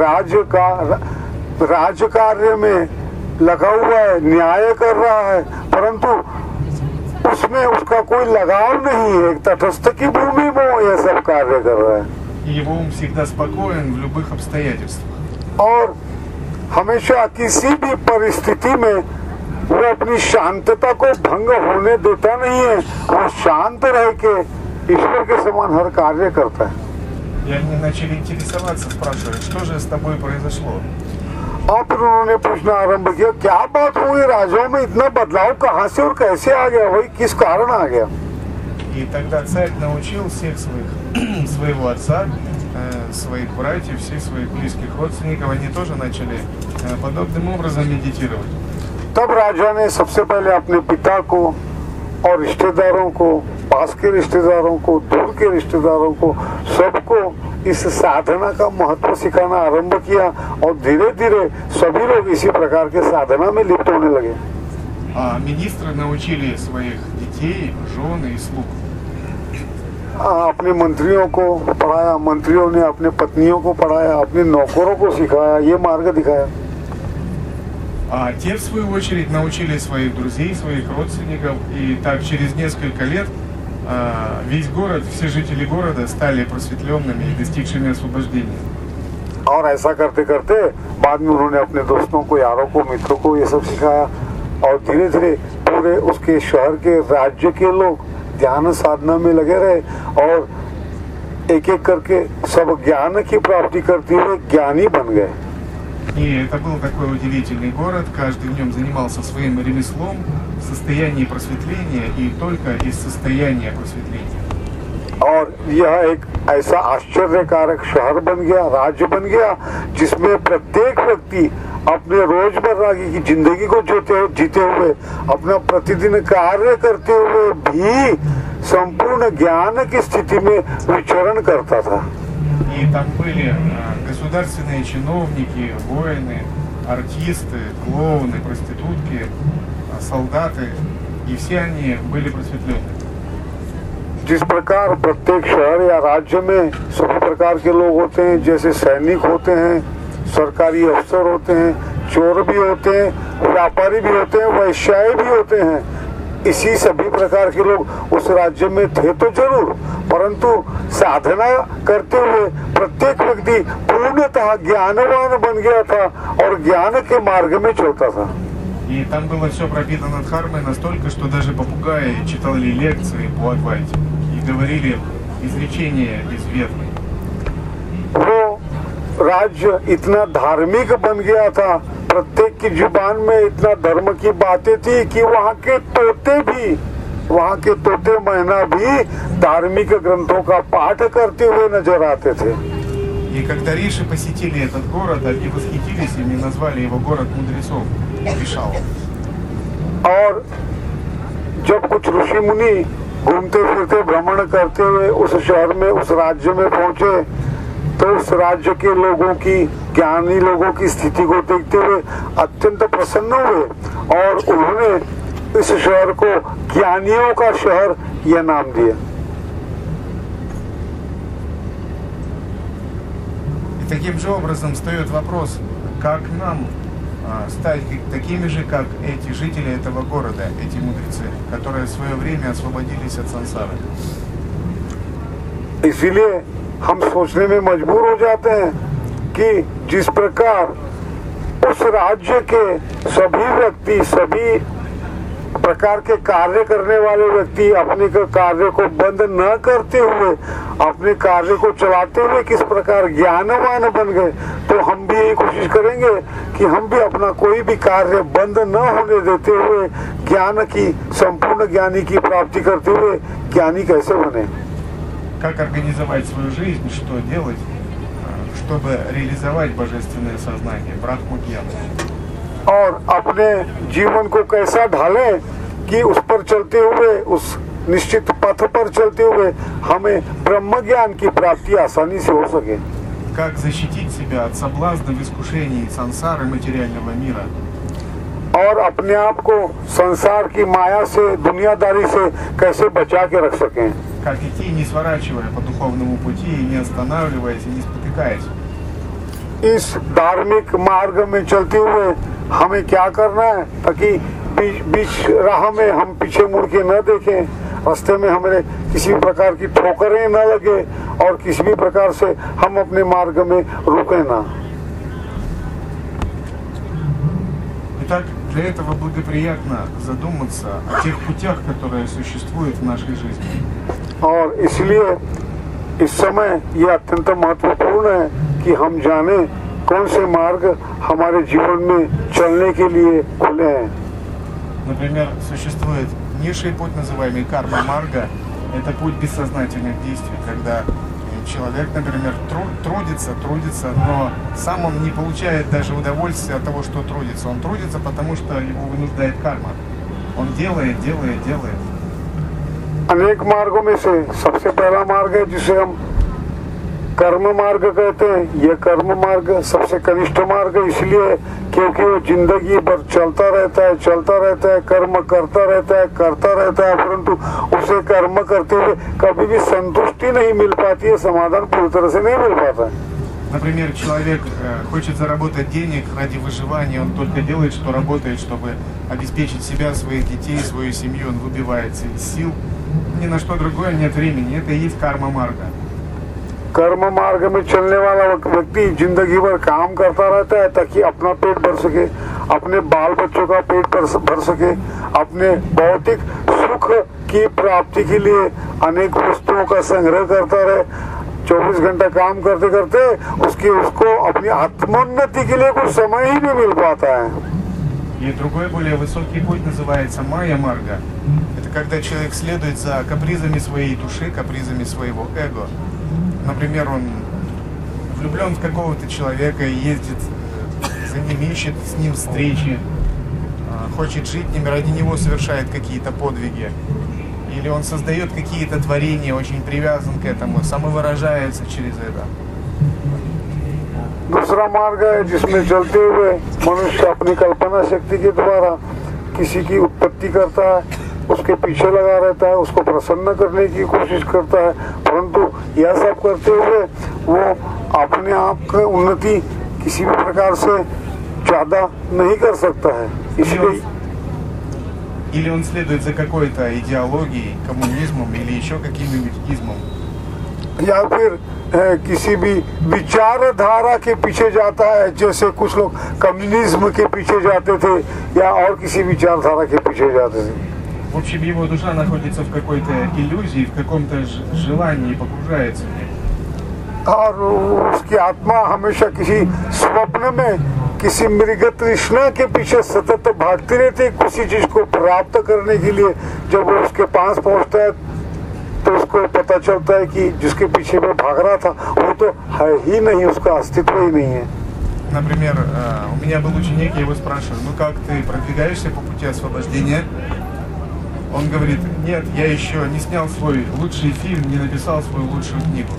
राज कार्य में लगा हुआ है, न्याय कर रहा है, परंतु उसमें उसका कोई लगाव नहीं है, एक तटस्थ की भूमि में यह सब कार्य कर रहा है। Его ум всегда спокоен в любых обстоятельствах. और हमेशा किसी भी परिस्थिति में वो अपनी शांतता को भंग होने देता नहीं है, वो शांत रह के ईश्वर के समान हर कार्य करता है। И они начали интересоваться, спрашивать, что же с тобой произошло? और फिर उन्होंने पूछना आरंभ किया, क्या बात हुई, राजाओं में इतना बदलाव कहाँ से और कैसे आ गया, वही किस कारण आ गया? И тогда царь научил всех своего отца, своих братьев, всех своих близких родственников, они тоже начали подобным образом медитировать. तब राजा ने सबसे पहले अपने पिता को और रिश्तेदारों को, पास के रिश्तेदारों को, दूर के रिश्तेदारों को, सबको इस साधना का महत्व सिखाना आरंभ किया और धीरे धीरे सभी लोग इसी प्रकार के साधना में लिप्त होने लगे। А министры научили своих детей, жен и слуг. अपने मंत्रियों को पढ़ाया, मंत्रियों ने अपने पत्नियों को पढ़ाया, अपने नौकरों को सिखाया, ये मार्ग दिखाया। А те, в свою очередь, научили своих друзей, своих родственников, и так через несколько лет весь город, все жители города стали просветленными и достигшими освобождения. और ऐसा करते करते बाद में उन्होंने अपने दोस्तों को, यारों को, मित्रों को ये सब सिखाया, और धीरे धीरे पूरे उसके शहर के, राज्य के लोग ध्यान साधना में लगे रहे, और एक एक करके सब ज्ञान की प्राप्ति करते हुए ज्ञानी बन गए। И это был такой удивительный город, каждый в нем занимался своим ремеслом в состоянии просветления и только из состояния просветления. और यह एक ऐसा आश्चर्यकारक शहर बन गया, राज्य बन गया, जिसमें प्रत्येक व्यक्ति अपने रोजमर्रा की जिंदगी को जीते हुए, अपना प्रतिदिन कार्य करते हुए भी संपूर्ण ज्ञान की स्थिति में विचरण करता था। И там были государственные чиновники, воины, артисты, клоуны, проститутки, солдаты, и все они были просветлены. जिस प्रकार प्रत्येक शहर या राज्य में सभी प्रकार के लोग होते हैं, जैसे सैनिक होते हैं, सरकारी अफसर होते हैं, चोर भी होते हैं, व्यापारी भी होते हैं, वैश्याय भी होते हैं, इसी सभी प्रकार के लोग उस राज्य में थे तो जरूर, परंतु साधना करते हुए प्रत्येक व्यक्ति पूर्णतः ज्ञानवान बन गया था और ज्ञान के मार्ग में चलता था। И там было все пропитано дхармой настолько, что даже попугаи читали лекции по Адвайте и говорили изречения из Вед. वो राज्य इतना धार्मिक बन गया था, प्रत्येक की जुबान में इतना धर्म की बातें थी कि वहाँ के तोते मैना भी धार्मिक ग्रंथों का पाठ करते हुए नजर आते थे। И когда риши посетили этот город и восхитились им, и назвали его город мудрецов, Вишала. और जब कुछ ऋषि मुनि घूमते फिरते भ्रमण करते हुए उस शहर में, उस राज्य में पहुंचे, तो उस राज्य के लोगों की, ज्ञानी लोगों की स्थिति को देखते हुए अत्यंत प्रसन्न हुए, और उन्होंने इस शहर को ज्ञानियों का शहर यह नाम दिया। И таким же образом встает вопрос, как нам стать такими же, как эти жители этого города, эти мудрецы, которые в свое время освободились от сансары. इसीलिए हम सोचने में मजबूर हो जाते हैं कि जिस प्रकार उस राज्य के सभी व्यक्ति, सभी प्रकार के कार्य करने वाले व्यक्ति अपने कार्य को बंद न करते हुए, अपने कार्य को चलाते हुए किस प्रकार ज्ञानवान बन गए, तो हम भी यही कोशिश करेंगे कि हम भी अपना कोई भी कार्य बंद न होने देते हुए ज्ञान की, संपूर्ण ज्ञानी की प्राप्ति करते हुए ज्ञानी कैसे बने। Как организовать свою жизнь, что делать, чтобы реализовать божественное сознание, брахму-гьяну. और अपने जीवन को कैसा ढालें कि उस पर चलते हुए, उस निश्चित पथ पर चलते हुए हमें ब्रह्म ज्ञान की प्राप्ति आसानी से हो सके। Как защитить себя от соблазнов, искушений, сансары материального мира. और अपने आप को संसार की माया से, दुनियादारी से कैसे बचा के रख सकें। Как идти, не сворачивая по духовному пути, не останавливаясь и не спотыкаясь. इस धार्मिक मार्ग में चलते हुए हमें क्या करना है, ताकि बीच राह में हम पीछे मुड़ के न देखें, रास्ते में हमें किसी प्रकार की ठोकरें न लगे, और किसी भी प्रकार से हम अपने मार्ग में रुके ना। Итак, для этого благоприятно задуматься о тех путях, которые существуют в нашей жизни. और इसलिए इस समय ये अत्यंत महत्वपूर्ण है कि हम जाने कौन से मार्ग हमारे जीवन में चलने के लिए खुले हैं। Например, существует низший путь, называемый карма-марга. Это путь бессознательных действий, когда человек, например, трудится, но сам он не получает даже удовольствия от того, что трудится. Он трудится, потому что его вынуждает карма. Он делает. अनेक मार्गों में से सबसे पहला मार्ग है जिसे हम कर्म मार्ग कहते हैं। ये कर्म मार्ग सबसे कनिष्ठ मार्ग इसलिए क्योंकि वो जिंदगी भर चलता रहता है, कर्म करता रहता है, परंतु उसे कर्म करते हुए कभी भी संतुष्टि नहीं मिल पाती है, समाधान पूरी तरह से नहीं मिल पाता है। Например, человек хочет заработать денег ради выживания, он только делает, что работает, чтобы обеспечить себя, своих детей, свою семью, он выбивается из сил. Ни на что другое нет времени, это и есть карма-марга. कर्म मार्ग में चलने वाला व्यक्ति जिंदगी भर काम करता रहता है ताकि अपना पेट भर सके, अपने बाल बच्चों का पेट भर सके, अपने भौतिक सुख की प्राप्ति के लिए अनेक वस्तुओं का संग्रह करता रहे। 24 घंटा काम करते करते उसको अपनी आत्मोन्नति के लिए कुछ समय ही नहीं मिल पाता है। И другой, более высокий путь называется майя-марга. Это когда человек следует за капризами своей души, капризами своего эго. Например, он влюблен в какого-то человека и ездит за ним, ищет с ним встречи, хочет жить с ним, ради него совершает какие-то подвиги. Или он создает какие-то творения, очень привязан к этому, самовыражается через это. दूसरा मार्ग है जिसमें चलते हुए मनुष्य अपनी कल्पना शक्ति के द्वारा किसी की उत्पत्ति करता है, उसके पीछे लगा रहता है, उसको प्रसन्न करने की कोशिश करता है, परंतु यह सब करते हुए वो अपने आप की उन्नति किसी भी प्रकार से ज्यादा नहीं कर सकता है। इसलिए Или он следует за какой-то идеологией, коммунизмом или еще каким-нибудь измом. या फिर किसी भी विचारधारा के पीछे जाता है, जैसे कुछ लोग कम्युनिज्म के पीछे जाते थे या और किसी विचारधारा के पीछे जाते थे। В общем, его душа находится в какой-то иллюзии, в каком-то желании, погружается в него. और उसकी आत्मा हमेशा किसी स्वप्न में किसी मृग तृष्णा के पीछे सतत भागती रहती है, किसी चीज को प्राप्त करने के लिए। जब वो उसके पास पहुंचता है तो उसको पता चलता है कि जिसके पीछे मैं भाग रहा था वो तो है ही नहीं, उसका अस्तित्व ही नहीं है। Например, у меня был ученик, я его спрашиваю, ну как ты продвигаешься по пути освобождения? Он говорит, нет, я еще не снял свой лучший фильм, не написал свою лучшую книгу.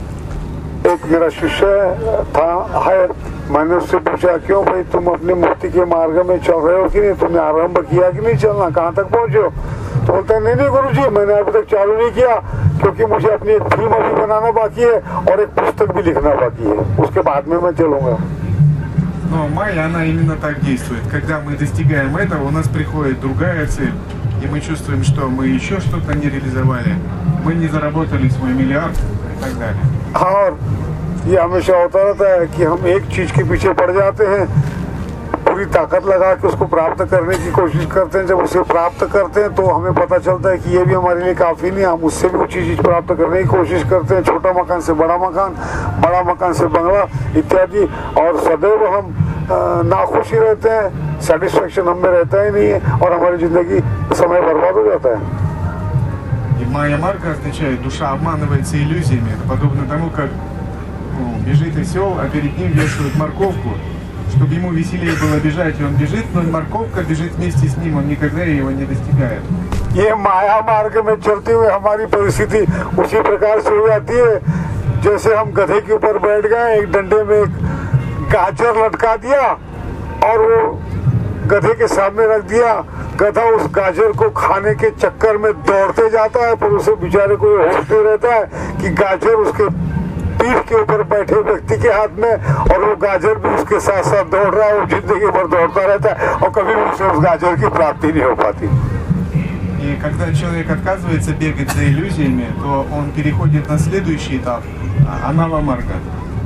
एक मेरा शिष्य था है, मैंने उससे पूछा क्यों भाई तुम अपने मुक्ति के मार्ग में चल रहे हो कि नहीं, तुमने आरंभ किया कि नहीं चलना, कहाँ तक पहुँचे हो? तो बोलते हैं नहीं गुरुजी, मैंने अभी तक चालू नहीं किया क्योंकि मुझे अपनी एक फिल्म अभी बनाना बाकी है और एक पुस्तक भी लिखना बाकी है, उसके बाद में मैं चलूंगा। Но майя, она именно так действует. Когда мы достигаем этого, у нас приходит другая цель, и мы чувствуем, что мы еще что-то не реализовали, мы не заработали свой миллиард и так далее. और ये हमेशा होता रहता है कि हम एक चीज के पीछे पड़ जाते हैं, पूरी ताकत लगा के उसको प्राप्त करने की कोशिश करते हैं। जब उसे प्राप्त करते हैं तो हमें पता चलता है कि ये भी हमारे लिए काफी नहीं, हम उससे भी ऊंची चीज प्राप्त करने की कोशिश करते हैं, छोटा मकान से बड़ा मकान, बड़ा मकान से बंगला इत्यादि, और सदैव हम नाखुशी रहते हैं, सेटिस्फेक्शन हमें रहता ही नहीं है और हमारी जिंदगी समय बर्बाद हो जाता है। И майя-марга означает, душа обманывается иллюзиями. Это подобно тому, как бежит осел, а перед ним вешают морковку, чтобы ему веселее было бежать, и он бежит, но морковка бежит вместе с ним, он никогда его не достигает. ये माया मार्ग में चलते हुए हमारी परिस्थिति उसी प्रकार से हो जाती है जैसे हम गधे के ऊपर बैठ गए, एक डंडे में एक गाजर लटका दिया और वो गधे के सामने रख दिया, गधा उस गाजर को खाने के चक्कर में दौड़ते जाता है, पर उसे बेचारे को होश नहीं रहता है कि गाजर उसके पीठ के ऊपर बैठे व्यक्ति के हाथ में और वो गाजर भी उसके साथ साथ दौड़ रहा है, वो जिंदगी भर दौड़ता रहता है और कभी भी उसे उस गाजर की प्राप्ति नहीं हो पाती। И когда человек отказывается бегать за иллюзиями, то он переходит на следующий этап, анава-марга.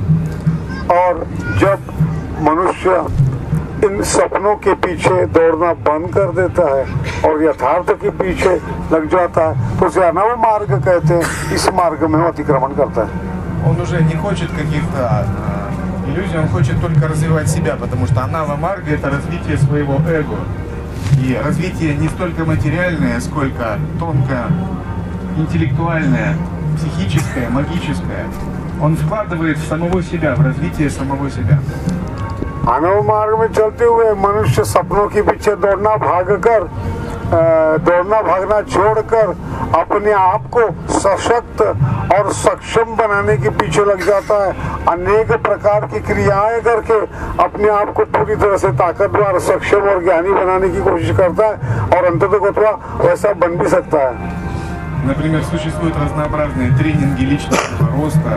और जब मनुष्य इन सपनों के पीछे दौड़ना बंद कर देता है और यथार्थ के पीछे लग जाता है तो उसे अनव मार्ग कहते हैं। इस मार्ग में वो अतिक्रमण करता है। Он уже не хочет каких-то иллюзий, он хочет только развивать себя, потому что анава-марга — это развитие своего эго. И развитие не столько материальное, сколько тонкое, интеллектуальное, психическое, магическое. Он вкладывает в самого себя, в развитие самого себя. अनव मार्ग में चलते हुए मनुष्य सपनों के पीछे दौड़ना भाग कर दौड़ना भागना छोड़कर अपने आप को सशक्त और सक्षम बनाने के पीछे लग जाता है। अनेक प्रकार की क्रियाएं करके अपने आप को पूरी तरह से ताकतवर, सक्षम और ज्ञानी बनाने की कोशिश करता है और अंततः वैसा बन भी सकता है। Например, существуют разнообразные тренинги личностного роста.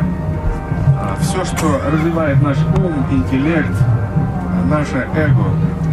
Все, что развивает наш ум, интеллект, наше эго.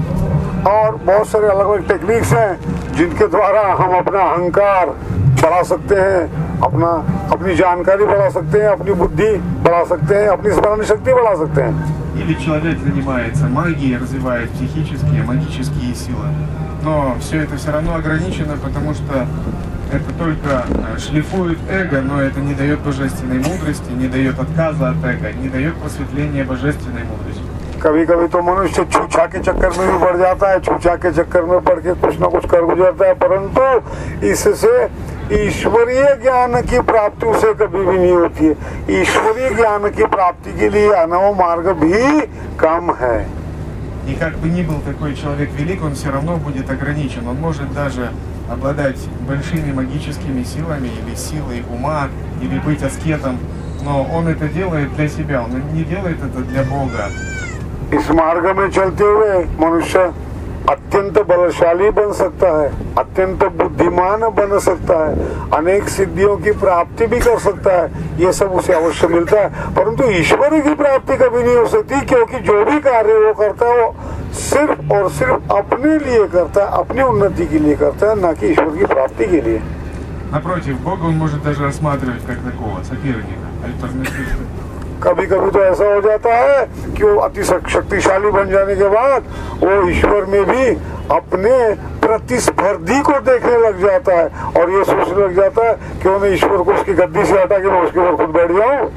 और बहुत सारे अलग अलग टेक्निक्स हैं जिनके द्वारा हम अपना अहंकार बढ़ा सकते हैं, अपनी जानकारी बढ़ा सकते हैं, अपनी बुद्धि बढ़ा सकते हैं, अपनी स्मरण शक्ति बढ़ा सकते हैं। Или человек занимается магией, развивает психические, магические силы. Но все это все равно ограничено, потому что это только шлифует эго, но это не дает божественной мудрости, не дает отказа от эго, не дает просветления божественной мудрости. कभी कभी तो मनुष्य छूछा के चक्कर में भी बढ़ जाता है, छूछा के चक्कर में पड़ के कुछ ना कुछ कर गुजरता है, परंतु इससे ईश्वरीय ज्ञान की प्राप्ति उसे कभी भी नहीं होती है। ईश्वरीय ज्ञान की प्राप्ति के लिए अनव मार्ग भी कम है। И как бы ни был такой человек велик, он все равно будет ограничен. Он может даже обладать большими магическими силами или силой ума, или быть аскетом, но он это делает для себя, он не делает это для Бога. इस मार्ग में चलते हुए मनुष्य अत्यंत बलशाली बन सकता है, अत्यंत बुद्धिमान बन सकता है, अनेक सिद्धियों की प्राप्ति भी कर सकता है। ये सब उसे अवश्य मिलता है, परंतु ईश्वर की प्राप्ति कभी नहीं हो सकती, क्योंकि जो भी कार्य वो करता है वो सिर्फ और सिर्फ अपने लिए करता है, अपनी उन्नति के लिए करता है, ना कि ईश्वर की प्राप्ति के लिए। Напротив, Бога он может даже рассматривать как такого соперника, альтернативу. कभी कभी तो ऐसा हो जाता है कि वो अति शक्तिशाली बन जाने के बाद वो ईश्वर में भी अपने प्रतिस्पर्धी को देखने लग जाता है और ये सोचने लग जाता है कि उन्हें ईश्वर को उसकी गद्दी से हटा के मैं उसके ऊपर खुद बैठ जाऊं।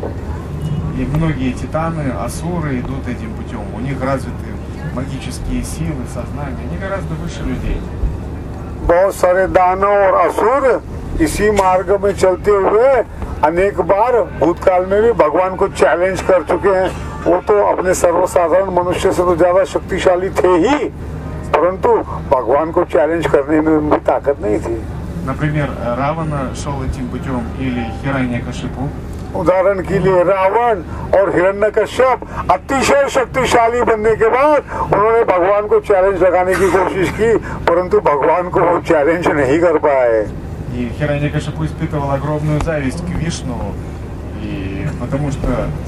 И многие титаны, асуры идут этим путем. У них развиты магические силы, сознание. Они гораздо выше людей. बहुत सारे दानव और असुर इसी मार्ग में चलते हुए अनेक बार भूतकाल में भी भगवान को चैलेंज कर चुके हैं। वो तो अपने सर्वसाधारण मनुष्य से तो ज्यादा शक्तिशाली थे ही, परंतु भगवान को चैलेंज करने में उनकी ताकत नहीं थी। Например, Равана шел этим путем, или Хираньякашипу. उदाहरण के लिए रावण और हिरण्यकश्यप अतिशय शक्तिशाली बनने के बाद उन्होंने भगवान को चैलेंज लगाने की कोशिश की, परंतु भगवान को वो चैलेंज नहीं कर पाए। И Хираньякашипу испытывал огромную зависть к Вишну, и потому что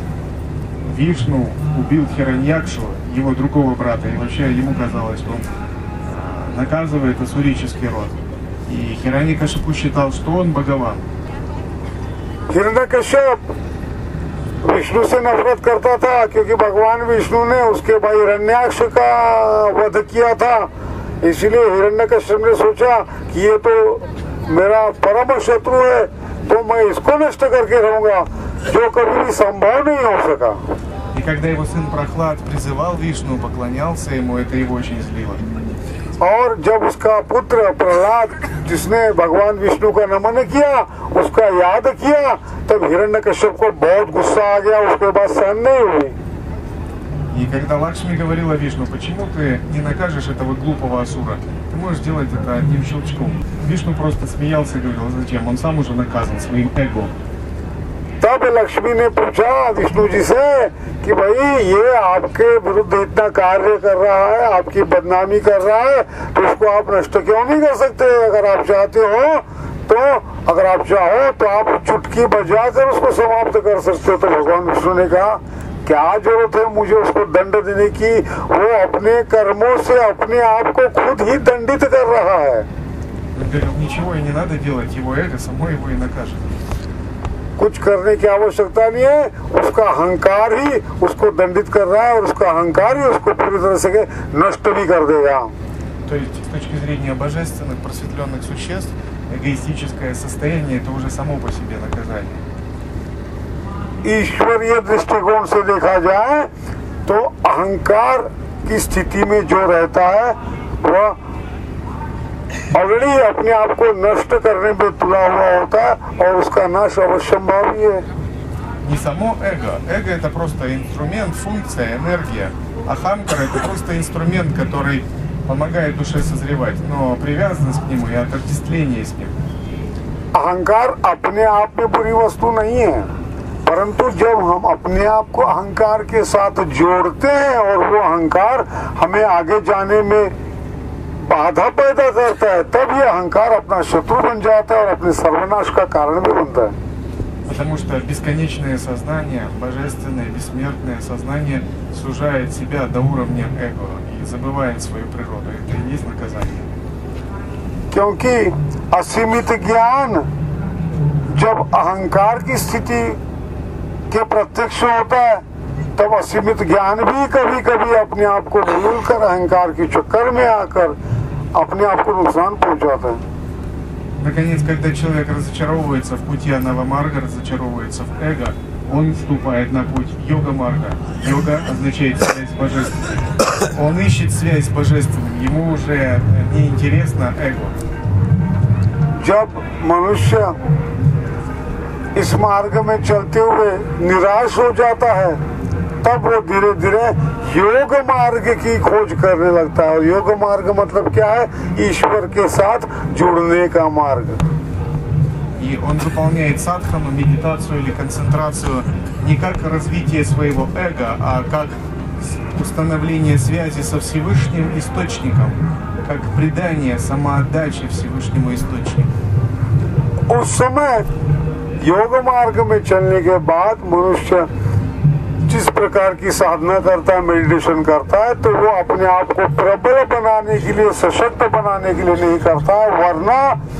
Вишну убил Хираньякшу, его другого брата, и вообще ему казалось, что он наказывает ассурический род. И Хираньякашипу считал, что он Бхагаван. हिरण्यकश्यप विष्णु से नफरत करता था, क्योंकि भगवान विष्णु ने उसके भाई हिरण्याक्ष का वध किया था। इसलिए हिरण्यकश्यप ने सोचा कि ये तो मेरा परम शत्रु है, तो मैं इसको नष्ट करके रहूंगा, जो कभी भी संभव नहीं हो सका। И когда его сын Прохлад призывал Вишну, поклонялся ему, это его очень злило. और जब उसका पुत्र प्रहलाद, जिसने भगवान विष्णु का नमन किया, उसका याद किया, तब हिरण्यकश्यप को बहुत गुस्सा आ गया, उसके बाद सहन नहीं हुई। И когда Лакшми говорила Вишну, почему ты не накажешь этого глупого асура? Ты можешь сделать это одним щелчком. Вишну просто смеялся и говорил, зачем? Он сам уже наказан своим эго. तब लक्ष्मी ने पूछा विष्णु जी से कि भाई ये आपके विरुद्ध इतना कार्य कर रहा है, आपकी बदनामी कर रहा है, तो उसको आप नष्ट क्यों नहीं कर सकते? अगर आप चाहते हो तो अगर आप चाहो तो आप चुटकी बजाकर उसको समाप्त कर सकते हो। तो भगवान विष्णु ने कहा क्या जरूरत है मुझे उसको दंड देने की, वो अपने कर्मों से अपने आप को खुद ही दंडित कर रहा है। Ничего и не надо делать, его эго само его и накажет. कुछ करने की आवश्यकता नहीं है, उसका अहंकार ही उसको दंडित कर रहा है और उसका अहंकार ही उसको पूरी तरह से नष्ट भी कर देगा। То есть с точки зрения божественных, просветленных существ, эгоистическое состояние это уже само по себе наказание. ईश्वरीय दृष्टिकोण से देखा जाए तो अहंकार की स्थिति में जो रहता है वह ऑलरेडी अपने आप को नष्ट करने में तुला हुआ होता है और उसका नाश अवश्यंभावी है। Не само эго. Эго это просто инструмент, функция, энергия. Ахамкара это просто инструмент, который помогает душе созревать, но привязанность к нему и отождествление с ним. अहंकार अपने आप में बुरी वस्तु नहीं है, परंतु जब हम अपने आप को अहंकार के साथ जोड़ते हैं और वो अहंकार हमें आगे जाने में बाधा पैदा करता है, तब ये अहंकार अपना शत्रु बन जाता है और अपने सर्वनाश का कारण भी बनता है। Потому что бесконечное сознание, божественное, бессмертное сознание сужает себя до уровня эго и забывает свою природу. Это и есть наказание. क्योंकि असीमित ज्ञान जब अहंकार की स्थिति के प्रत्यक्ष होता है, तब असीमित ज्ञान भी कभी कभी अपने आप को भूलकर अहंकार के चक्कर में आकर अपने आप को नुकसान पहुंचाता है। Наконец, когда человек разочаровывается в пути Навамарга, разочаровывается в эго, он вступает на путь йога-марга. Йога означает связь с божественным. Он ищет связь с божественным, ему уже не интересно эго. जब मनुष्य इस मार्ग में चलते हुए निराश हो जाता है, तब वो धीरे धीरे योग मार्ग की खोज करने लगता है। और योग मार्ग मतलब क्या है? ईश्वर के साथ जुड़ने का मार्ग। И он выполняет садхану, медитацию или концентрацию не как развитие своего эго, а как установление связи со Всевышним Источником, как предание, самоотдача Всевышнему Источнику. उस समय योग मार्ग में चलने के बाद मनुष्य जिस प्रकार की साधना करता है, मेडिटेशन करता है, तो वो अपने आप को प्रबल बनाने के लिए, सशक्त बनाने के लिए नहीं करता है, वरना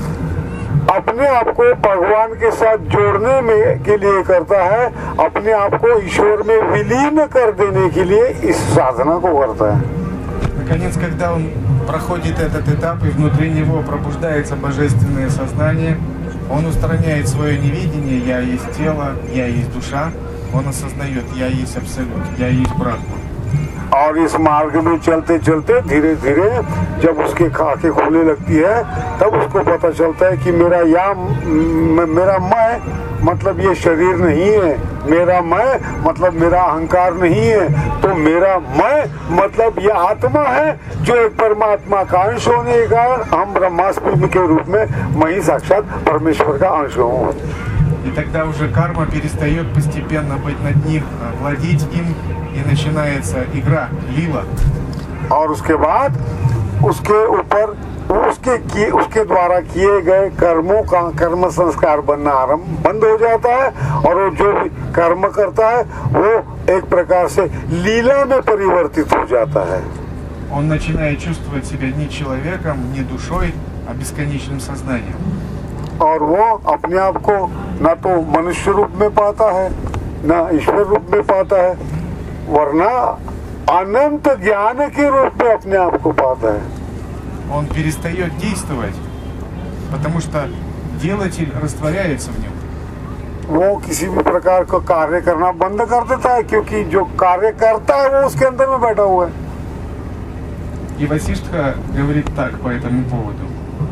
अपने आप को भगवान के साथ जोड़ने में के लिए करता है, अपने आप को ईश्वर में विलीन कर देने के लिए इस साधना को करता है। Наконец, когда он проходит этот этап и внутри него пробуждается божественное сознание, он устраняет свое невидение, я есть тело, я есть душа, он осознает, я есть абсолют, я есть Брахма. और इस मार्ग में चलते चलते धीरे धीरे जब उसकी आंखें खुलने लगती है, तब उसको पता चलता है कि मेरा मैं मतलब ये शरीर नहीं है, मेरा मैं मतलब मेरा अहंकार नहीं है, तो मेरा मैं मतलब ये आत्मा है जो एक परमात्मा का अंश होने के कारण हम ब्रह्मास्मि के रूप में मैं ही साक्षात परमेश्वर का अंश हूँ। И тогда уже карма перестает постепенно быть над ним, владеть им, и начинается игра, лила. और उसके बाद उसके ऊपर उसके द्वारा किए गए कर्मों का कर्म संस्कार बनना बंद हो जाता है, और वो जो भी कर्म करता है वो एक प्रकार से लीला में परिवर्तित हो जाता है। Он начинает чувствовать себя не человеком, не душой, а бесконечным сознанием. और वो अपने आप को न तो मनुष्य रूप में पाता है, न ईश्वर रूप में पाता है, वरना अनंत ज्ञान के रूप में अपने आप को पाता है। Он перестает действовать, потому что делатель растворяется в нем. वो किसी भी प्रकार का कार्य करना बंद कर देता है, क्योंकि जो कार्य करता है वो उसके अंदर में बैठा हुआ है। И Васиштха говорит так по этому поводу.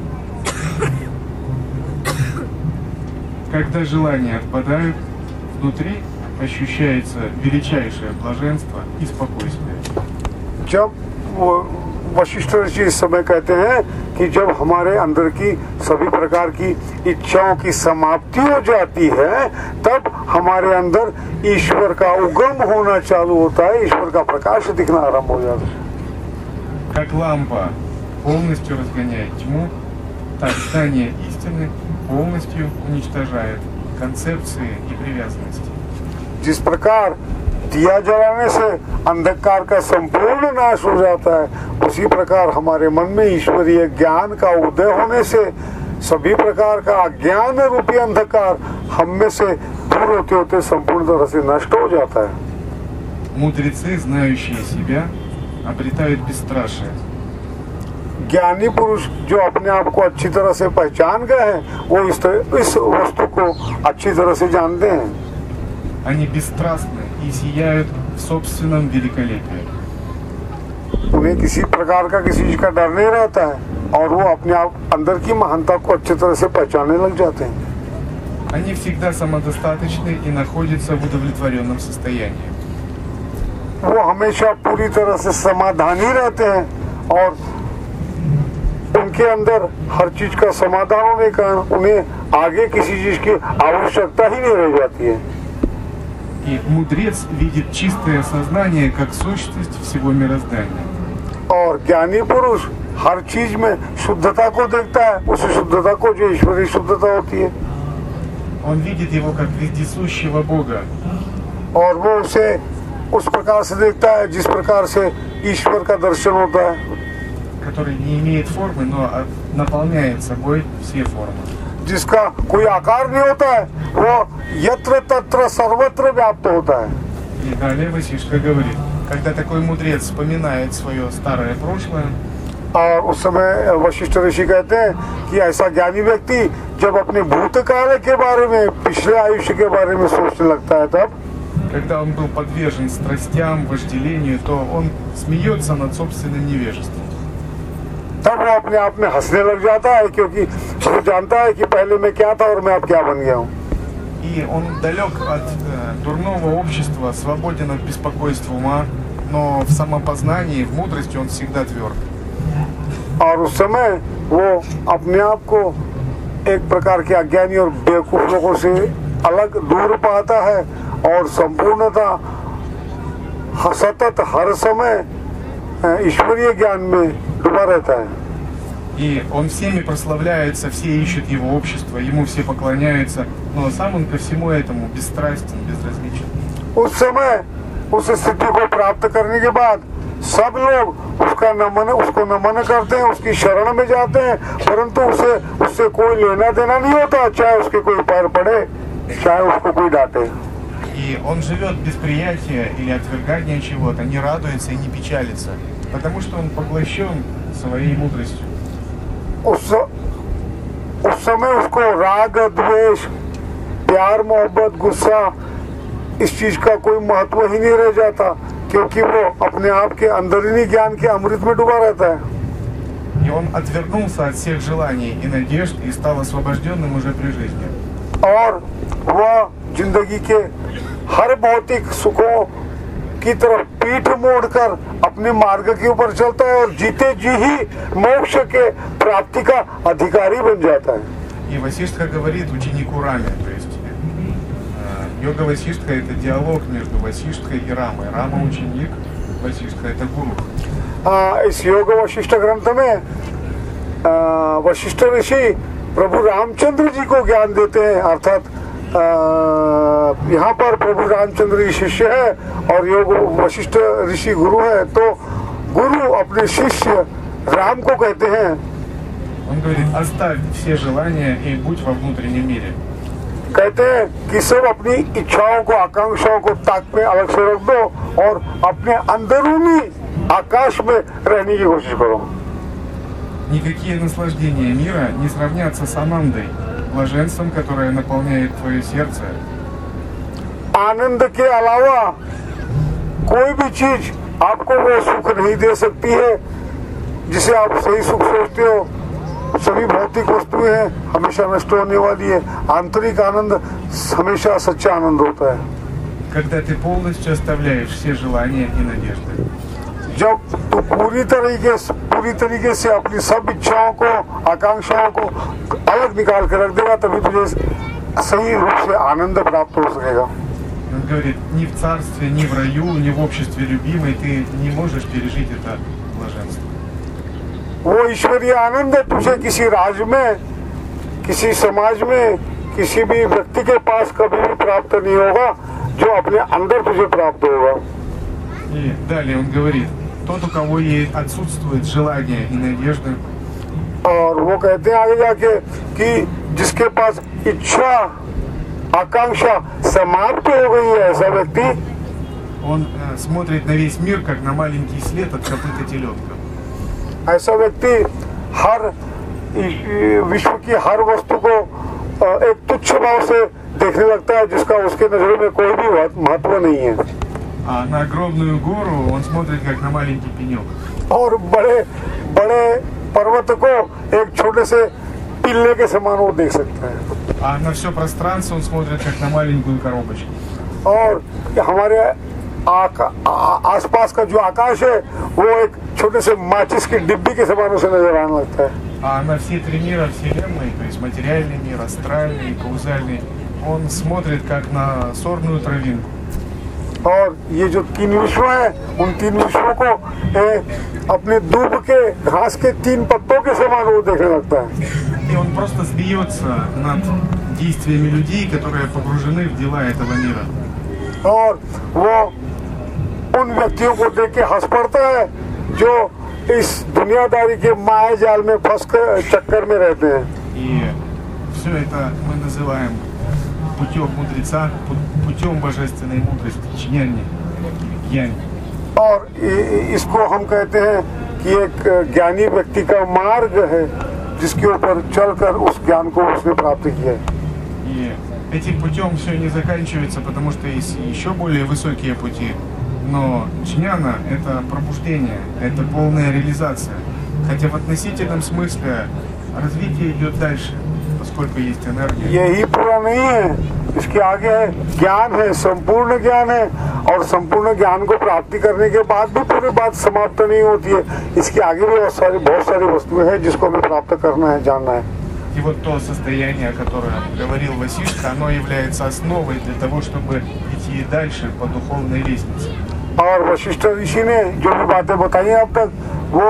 Когда желания отпадают, внутри ощущается величайшее блаженство и спокойствие. जब वो वशिष्ठ ऋषि इस समय कहते हैं कि जब हमारे अंदर की सभी प्रकार की इच्छाओं की समाप्ति हो जाती है, तब हमारे अंदर ईश्वर का उगम होना चालू होता है, ईश्वर का प्रकाश दिखना आरंभ हो जाता है। Как лампа полностью разгоняет тьму, так знание истины полностью уничтожает концепции и привязанности. जिस प्रकार दिया जलाने से अंधकार का संपूर्ण नाश हो जाता है, उसी प्रकार हमारे मन में ईश्वरीय ज्ञान का उदय होने से सभी प्रकार का अज्ञान रूपी अंधकार हम में से दूर होते होते संपूर्ण तरह से नष्ट हो जाता है। Мудрецы, знающие себя, обретают бесстрашие. ज्ञानी पुरुष जो अपने आप को अच्छी तरह से पहचान गए हैं, वो इस वस्तु को अच्छी तरह से जानते हैं। Они бесстрастны и сияют в собственном великолепии. उन्हें किसी प्रकार का किसी चीज का डर नहीं रहता है, और वो अपने आप अंदर की महानता को अच्छी तरह से पहचानने लग जाते हैं। Они всегда самодостаточны и находятся в удовлетворенном состоянии. वो हमेशा पूरी तरह से समाधानी रहते हैं और उनके अंदर हर चीज का समाधान होने के कारण उन्हें आगे किसी चीज की आवश्यकता ही नहीं रह जाती है। И мудрец видит чистое сознание как сущность всего мироздания. और ज्ञानी पुरुष हर चीज में शुद्धता को देखता है, उस शुद्धता को जो ईश्वरीय शुद्धता होती है। Он видит его как вездесущего Бога. और वो उसे उस प्रकार से देखता है जिस प्रकार से ईश्वर का दर्शन होता है, который не имеет формы, но наполняет собой все формы. जिसका कोई आकार नहीं होता है, वो यत्र तत्र सर्वत्र व्याप्त होता है। И далее Васиштха говорит, когда такой мудрец вспоминает свое старое прошлое, और उस समय वशिष्ठ ऋषि कहते हैं कि ऐसा ज्ञानी व्यक्ति जब अपने भूतकाल के बारे में, पिछले आयुष्य के बारे में सोचने लगता है, तब когда он был подвержен страстям, вожделению, то он смеется над собственным невежеством. तब वो अपने आप में हंसने लग जाता है, क्योंकि वो जानता है कि पहले मैं क्या था और मैं अब क्या बन गया हूँ। И он далек от дурного общества, свободен от беспокойства ума, но в самопознании, в мудрости он всегда тверд. और उस समय वो अपने आप को एक प्रकार के अज्ञानी और बेवकूफ लोगों से अलग दूर पाता है और संपूर्णता सतत हर समय ईश्वरीय ज्ञान में डूबा रहता है। И он всеми прославляется, все ищут его общество, ему все поклоняются, но сам он ко всему этому бесстрастен, безразличен. उस समय उस स्थिति को प्राप्त करने के बाद सब लोग उसको नमन करते हैं, उसकी शरण में जाते हैं, परंतु उससे कोई लेना देना नहीं होता, चाहे उसके कोई पैर पड़े, चाहे उसको कोई डांटे। И он живет без приятия или отвергания чего-то, не радуется и не печалится, потому что он поглощен своей мудростью. उस समय उसको राग द्वेष प्यार मोहब्बत गुस्सा इस चीज का कोई महत्व ही नहीं रह जाता, क्योंकि वो अपने आप के अंदरूनी ज्ञान के अमृत में डूबा रहता है। И он отвернулся от всех желаний и надежд и стал освобожденным уже при жизни. और वह जिंदगी के हर भौतिक सुखों की तरफ पीठ मोड़कर अपने मार्ग के ऊपर चलता है और जीते जी ही मोक्ष के प्राप्ति का अधिकारी बन जाता है। И Васиштха говорит ученику Раме, то есть йога Васиштха — это диалог между Васиштхой и Рамой. Рама — ученик, Васиштха — это гуру. इस योग वशिष्ठ ग्रंथ में वशिष्ठ ऋषि प्रभु रामचंद्र जी को ज्ञान देते हैं, अर्थात यहाँ पर प्रभु रामचंद्र जी शिष्य है और योग वशिष्ठ ऋषि गुरु है, तो गुरु अपने शिष्य राम को कहते हैं, Он говорит, оставь все желания и будь во внутреннем мире. कहते हैं कि सब अपनी इच्छाओं को, आकांक्षाओं को ताक में अलग से रख दो और अपने अंदरूनी आकाश में रहने की कोशिश करो। Никакие наслаждения мира не сравнятся с анандой, блаженством, которое наполняет твое сердце. आनंद के अलावा कोई भी चीज आपको वो सुख नहीं दे सकती है जिसे आप सही सुख सोचते हो। सभी भौतिक वस्तुएं हैं, हमेशा नष्ट होने वाली है। आंतरिक आनंद हमेशा सच्चा आनंद होता है। Когда ты полностью оставляешь все желания и надежды. जब तू पूरी तरीके से अपनी सब इच्छाओं को, आकांक्षाओं को अलग निकाल कर रख देगा, तभी तुझे सही रूप से आनंद प्राप्त हो सकेगा। Он говорит, ни в царстве, ни в раю, ни в обществе любимой ты не можешь пережить это блаженство. वो ईश्वरीय आनंद तुझे किसी राज्य में, किसी समाज में, किसी भी व्यक्ति के पास कभी भी प्राप्त नहीं होगा, जो अपने अंदर तुझे प्राप्त होगा। И далее он говорит, тот, у кого и отсутствует желание и надежда, और वो कहते हैं आगे जाके कि जिसके पास इच्छा आकांक्षा समाप्त हो गई है, ऐसा व्यक्ति он смотрит на весь мир, как на маленький след от копыта теленка. ऐसा व्यक्ति हर विश्व की हर वस्तु को एक तुच्छ भाव से देखने लगता है, जिसका उसके नजर में कोई भी महत्व नहीं है। А на огромную гору он смотрит как на маленький пенек. और बड़े बड़े पर्वत को एक छोटे से पिल्ले के समान वो देख सकता है। А на все пространство он смотрит как на маленькую коробочку. और हमारे आसपास का जो आकाश है वो एक छोटे से माचिस की डिब्बी के समान उसे नजर आने लगता है। А на все три мира Вселенной, то есть материальный мир, астральный и каузальный, он смотрит как на сорную травинку. और ये जो तीन विश्व है, उन तीन विश्वों को अपने दूब के घास के तीन पत्तों के समान वो देखने लगता है। И он просто смеется над действиями людей, которые погружены в дела этого мира. और वो उन व्यक्तियों को देख के हंस पड़ता है जो इस दुनियादारी के माया जाल में फंस कर चक्कर में रहते हैं। И все это мы называем путем мудреца, путем божественной мудрости, чнянни, гьяни. और इसको हम कहते हैं कि एक ज्ञानी व्यक्ति का मार्ग है जिसके ऊपर चलकर उस ज्ञान को उसने प्राप्त किया है। И этим путем все не заканчивается, потому что есть еще более высокие пути. Но джняна – это пробуждение, это полная реализация. Хотя в относительном смысле развитие идет дальше, поскольку есть энергия. यही पूरा नहीं है, इसके आगे है ज्ञान है, संपूर्ण ज्ञान है, और संपूर्ण ज्ञान को प्राप्ति करने के बाद भी पूरी बात समाप्त नहीं होती है। इसके आगे भी बहुत सारी वस्तुएं हैं जिसको हमें प्राप्त करना है, जानना है। И вот то состояние, о котором говорил Васиштха, оно является основой для того, чтобы идти дальше по духовной лестнице. और वशिष्ठ ऋषि ने जो भी बातें बताई अब तक, वो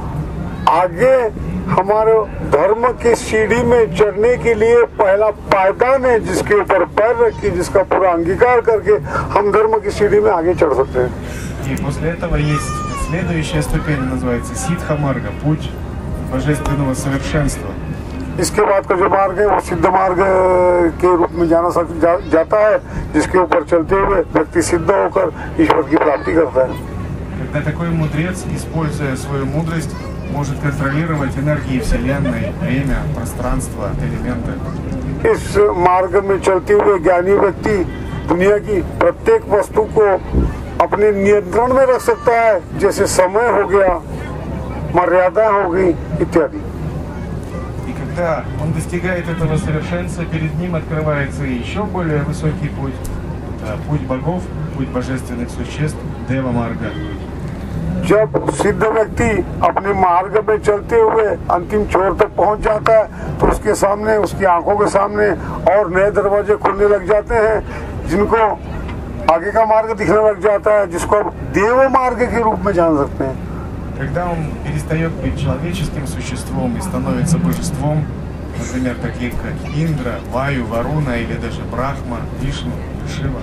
आगे हमारे धर्म की सीढ़ी में चढ़ने के लिए पहला पायदान है, जिसके ऊपर पैर रखी, जिसका पूरा अंगीकार करके हम धर्म की सीढ़ी में आगे चढ़ सकते हैं। И после этого есть следующая ступень, называется Сиддха Марга, путь божественного совершенства. इसके बाद का जो मार्ग है वो सिद्ध मार्ग के रूप में जाता है, जिसके ऊपर चलते हुए व्यक्ति सिद्ध होकर ईश्वर की प्राप्ति करता है। Когда такой мудрец, используя свою мудрость, может контролировать энергии Вселенной, время, пространство, элементы. इस मार्ग में चलते हुए ज्ञानी व्यक्ति दुनिया की प्रत्येक वस्तु को अपने नियंत्रण में रख सकता है, जैसे समय हो गया, मर्यादा हो गई इत्यादि। И когда он достигает этого совершенства, перед ним открывается еще более высокий путь. Это путь богов, путь божественных существ, Дева Марга. जब सिद्ध व्यक्ति अपने मार्ग में चलते हुए अंतिम छोर तक पहुंच जाता है, तो उसके सामने, उसकी आंखों के सामने और नए दरवाजे खुलने लग जाते हैं, जिनको आगे का मार्ग दिखने लग जाता है, जिसको अब देव मार्ग के रूप में जान सकते हैं। Когда он перестает быть человеческим существом и становится божеством, например, таких как Индра, Ваю, Варуна или даже Брахма, Вишну, Шива.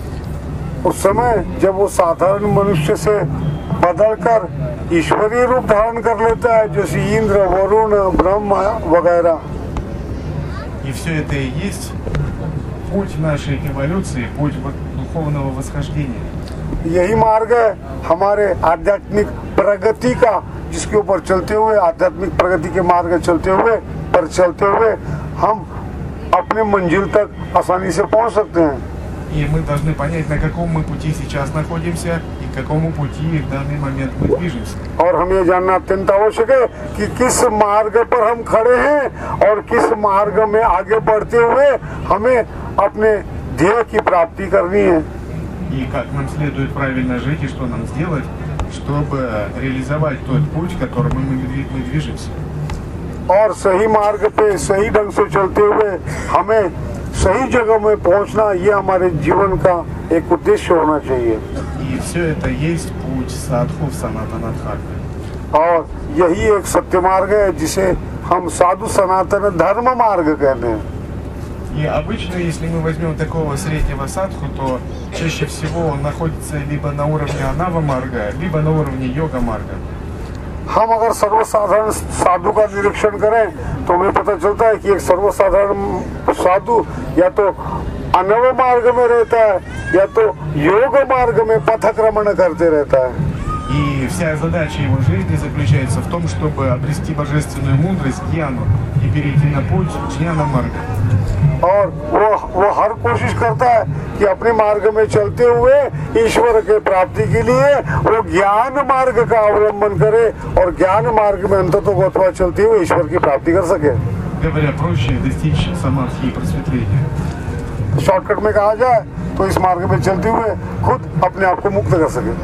उस समय जब वो साधारण मनुष्य से बदलकर ईश्वरीय रूप धारण कर लेता है, जैसे इंद्र, वरुण, ब्रह्मा वगैरह। И все это и есть путь нашей эволюции, путь духовного восхождения. यही मार्ग है हमारे आध्यात्मिक प्रगति का, जिसके ऊपर चलते हुए, आध्यात्मिक प्रगति के मार्ग चलते हुए हम अपने मंजिल तक आसानी से पहुंच सकते हैं। И мы должны понять, на каком мы пути сейчас находимся и к какому пути в данный момент мы движемся. और हम ये जानना अत्यंत आवश्यक है कि किस मार्ग पर हम खड़े हैं और किस मार्ग में आगे बढ़ते हुए हमें अपने ध्येय की प्राप्ति करनी है। И как нам следует правильно жить и что нам сделать, чтобы реализовать тот путь, которым мы движемся. और सही मार्ग पे सही ढंग से चलते हुए हमें सही जगह में पहुंचना, ये हमारे जीवन का एक उद्देश्य होना चाहिए। И все это есть путь садху в Санатанадхарме. और यही एक सत्य मार्ग है जिसे हम साधु सनातन धर्म मार्ग कहते हैं। И обычно, если мы возьмем такого среднего садху, то чаще всего он находится либо на уровне анава марга, либо на уровне йога марга. हम अगर सर्वसाधारण साधु का निरीक्षण करें तो हमें पता चलता है कि एक सर्वसाधारण साधु या तो अनव मार्ग में रहता है या तो योग मार्ग में पथक्रमण करते रहता है। И вся задача его жизни заключается в том, чтобы обрести божественную мудрость, гьяну, и перейти на путь джняна марга. और वो हर कोशिश करता है कि अपने मार्ग में चलते हुए ईश्वर के प्राप्ति के लिए वो ज्ञान मार्ग का अवलंबन करे और ज्ञान मार्ग में अंततोगत्वा चलते हुए ईश्वर की प्राप्ति कर सके। Говоря проще, достичь самадхи и просветления. शॉर्टकट में कहा जाए तो इस मार्ग में चलते हुए खुद अपने आप को मुक्त कर सके।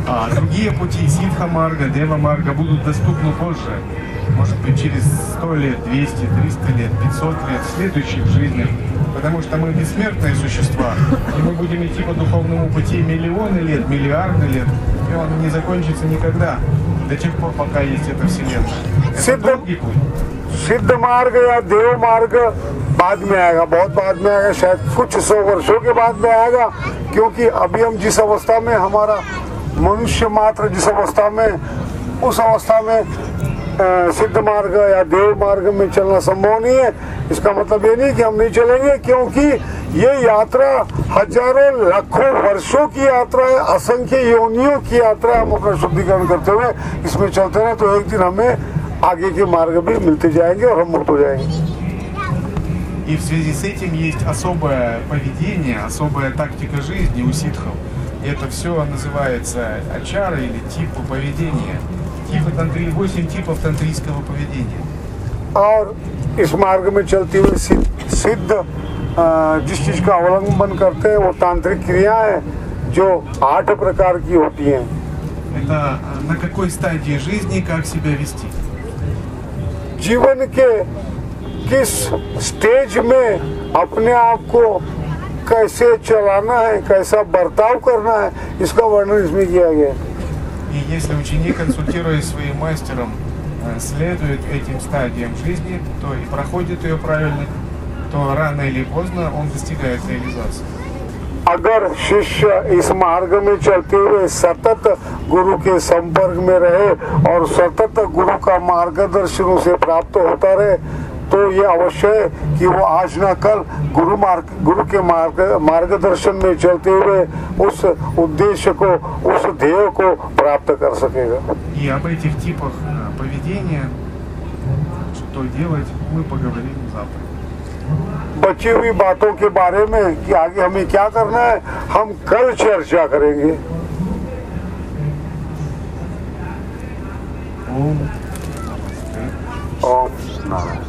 А другие пути, Сиддха-марга, Дева-марга, будут доступны позже. Может быть, через 100 лет, 200, 300 лет, 500 лет, в следующих жизнях. Потому что мы бессмертные существа, и мы будем идти по духовному пути миллионы лет, миллиарды лет, и он не закончится никогда, до тех пор, пока есть эта Вселенная. Это долгий путь. सिद्ध मार्ग या देव मार्ग बाद में आएगा, बहुत बाद में आएगा, शायद कुछ 100 वर्षों के बाद में आएगा, क्योंकि अभी हम जिस अवस्था में हमारा मनुष्य मात्र जिस अवस्था में, उस अवस्था में सिद्ध मार्ग या देव मार्ग में चलना संभव नहीं है। इसका मतलब ये नहीं कि हम नहीं चलेंगे, क्योंकि ये यात्रा हजारों लाखों वर्षों की यात्रा है, असंख्य योनियों की यात्रा है। हम अपना शुद्धिकरण करते हुए इसमें चलते रहे तो एक दिन हमें आगे के मार्ग भी मिलते जाएंगे और हम मुक्त हो जाएंगे। И в связи с этим есть особое поведение, особая тактика жизни у ситхов. И это все называется ачара или типы поведения. 8 типов тантрийского поведения. और इस मार्ग में चलते हुए सिद्ध जिस चीज का अवलंबन करते हैं वो तांत्रिक क्रियाएं जो 8 प्रकार की होती हैं। Это на какой стадии жизни, как себя вести. जीवन के किस स्टेज में अपने आप को कैसे चलाना है, कैसा बर्ताव करना है, इसका वर्णन इसमें किया गया है। И если ученик, консультируясь с своим мастером, следует этим стадиям жизни, то и проходит ее правильно, то рано или поздно он достигает реализации. अगर शिष्य इस मार्ग में चलते हुए सतत गुरु के संपर्क में रहे और सतत गुरु का मार्गदर्शन उसे प्राप्त होता रहे, तो ये अवश्य है कि वो आज ना कल गुरु के मार्गदर्शन में चलते हुए उस उद्देश्य को, उस ध्येय को प्राप्त कर सकेगा। И об этих типах поведения, что делать, мы поговорим завтра. बची हुई बातों के बारे में कि आगे हमें क्या करना है, हम कल चर्चा करेंगे। ओम नारायण।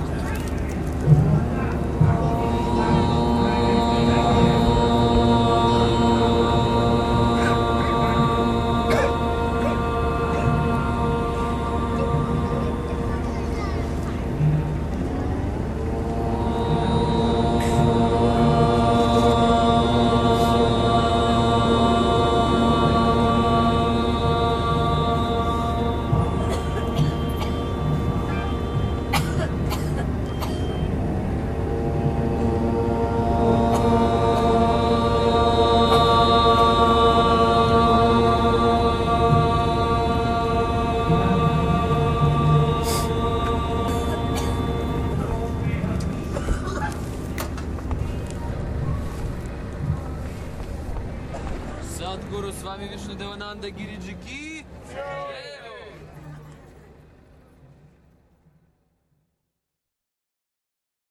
Садгуру с вами Вишнудевананда Гириджи Ки.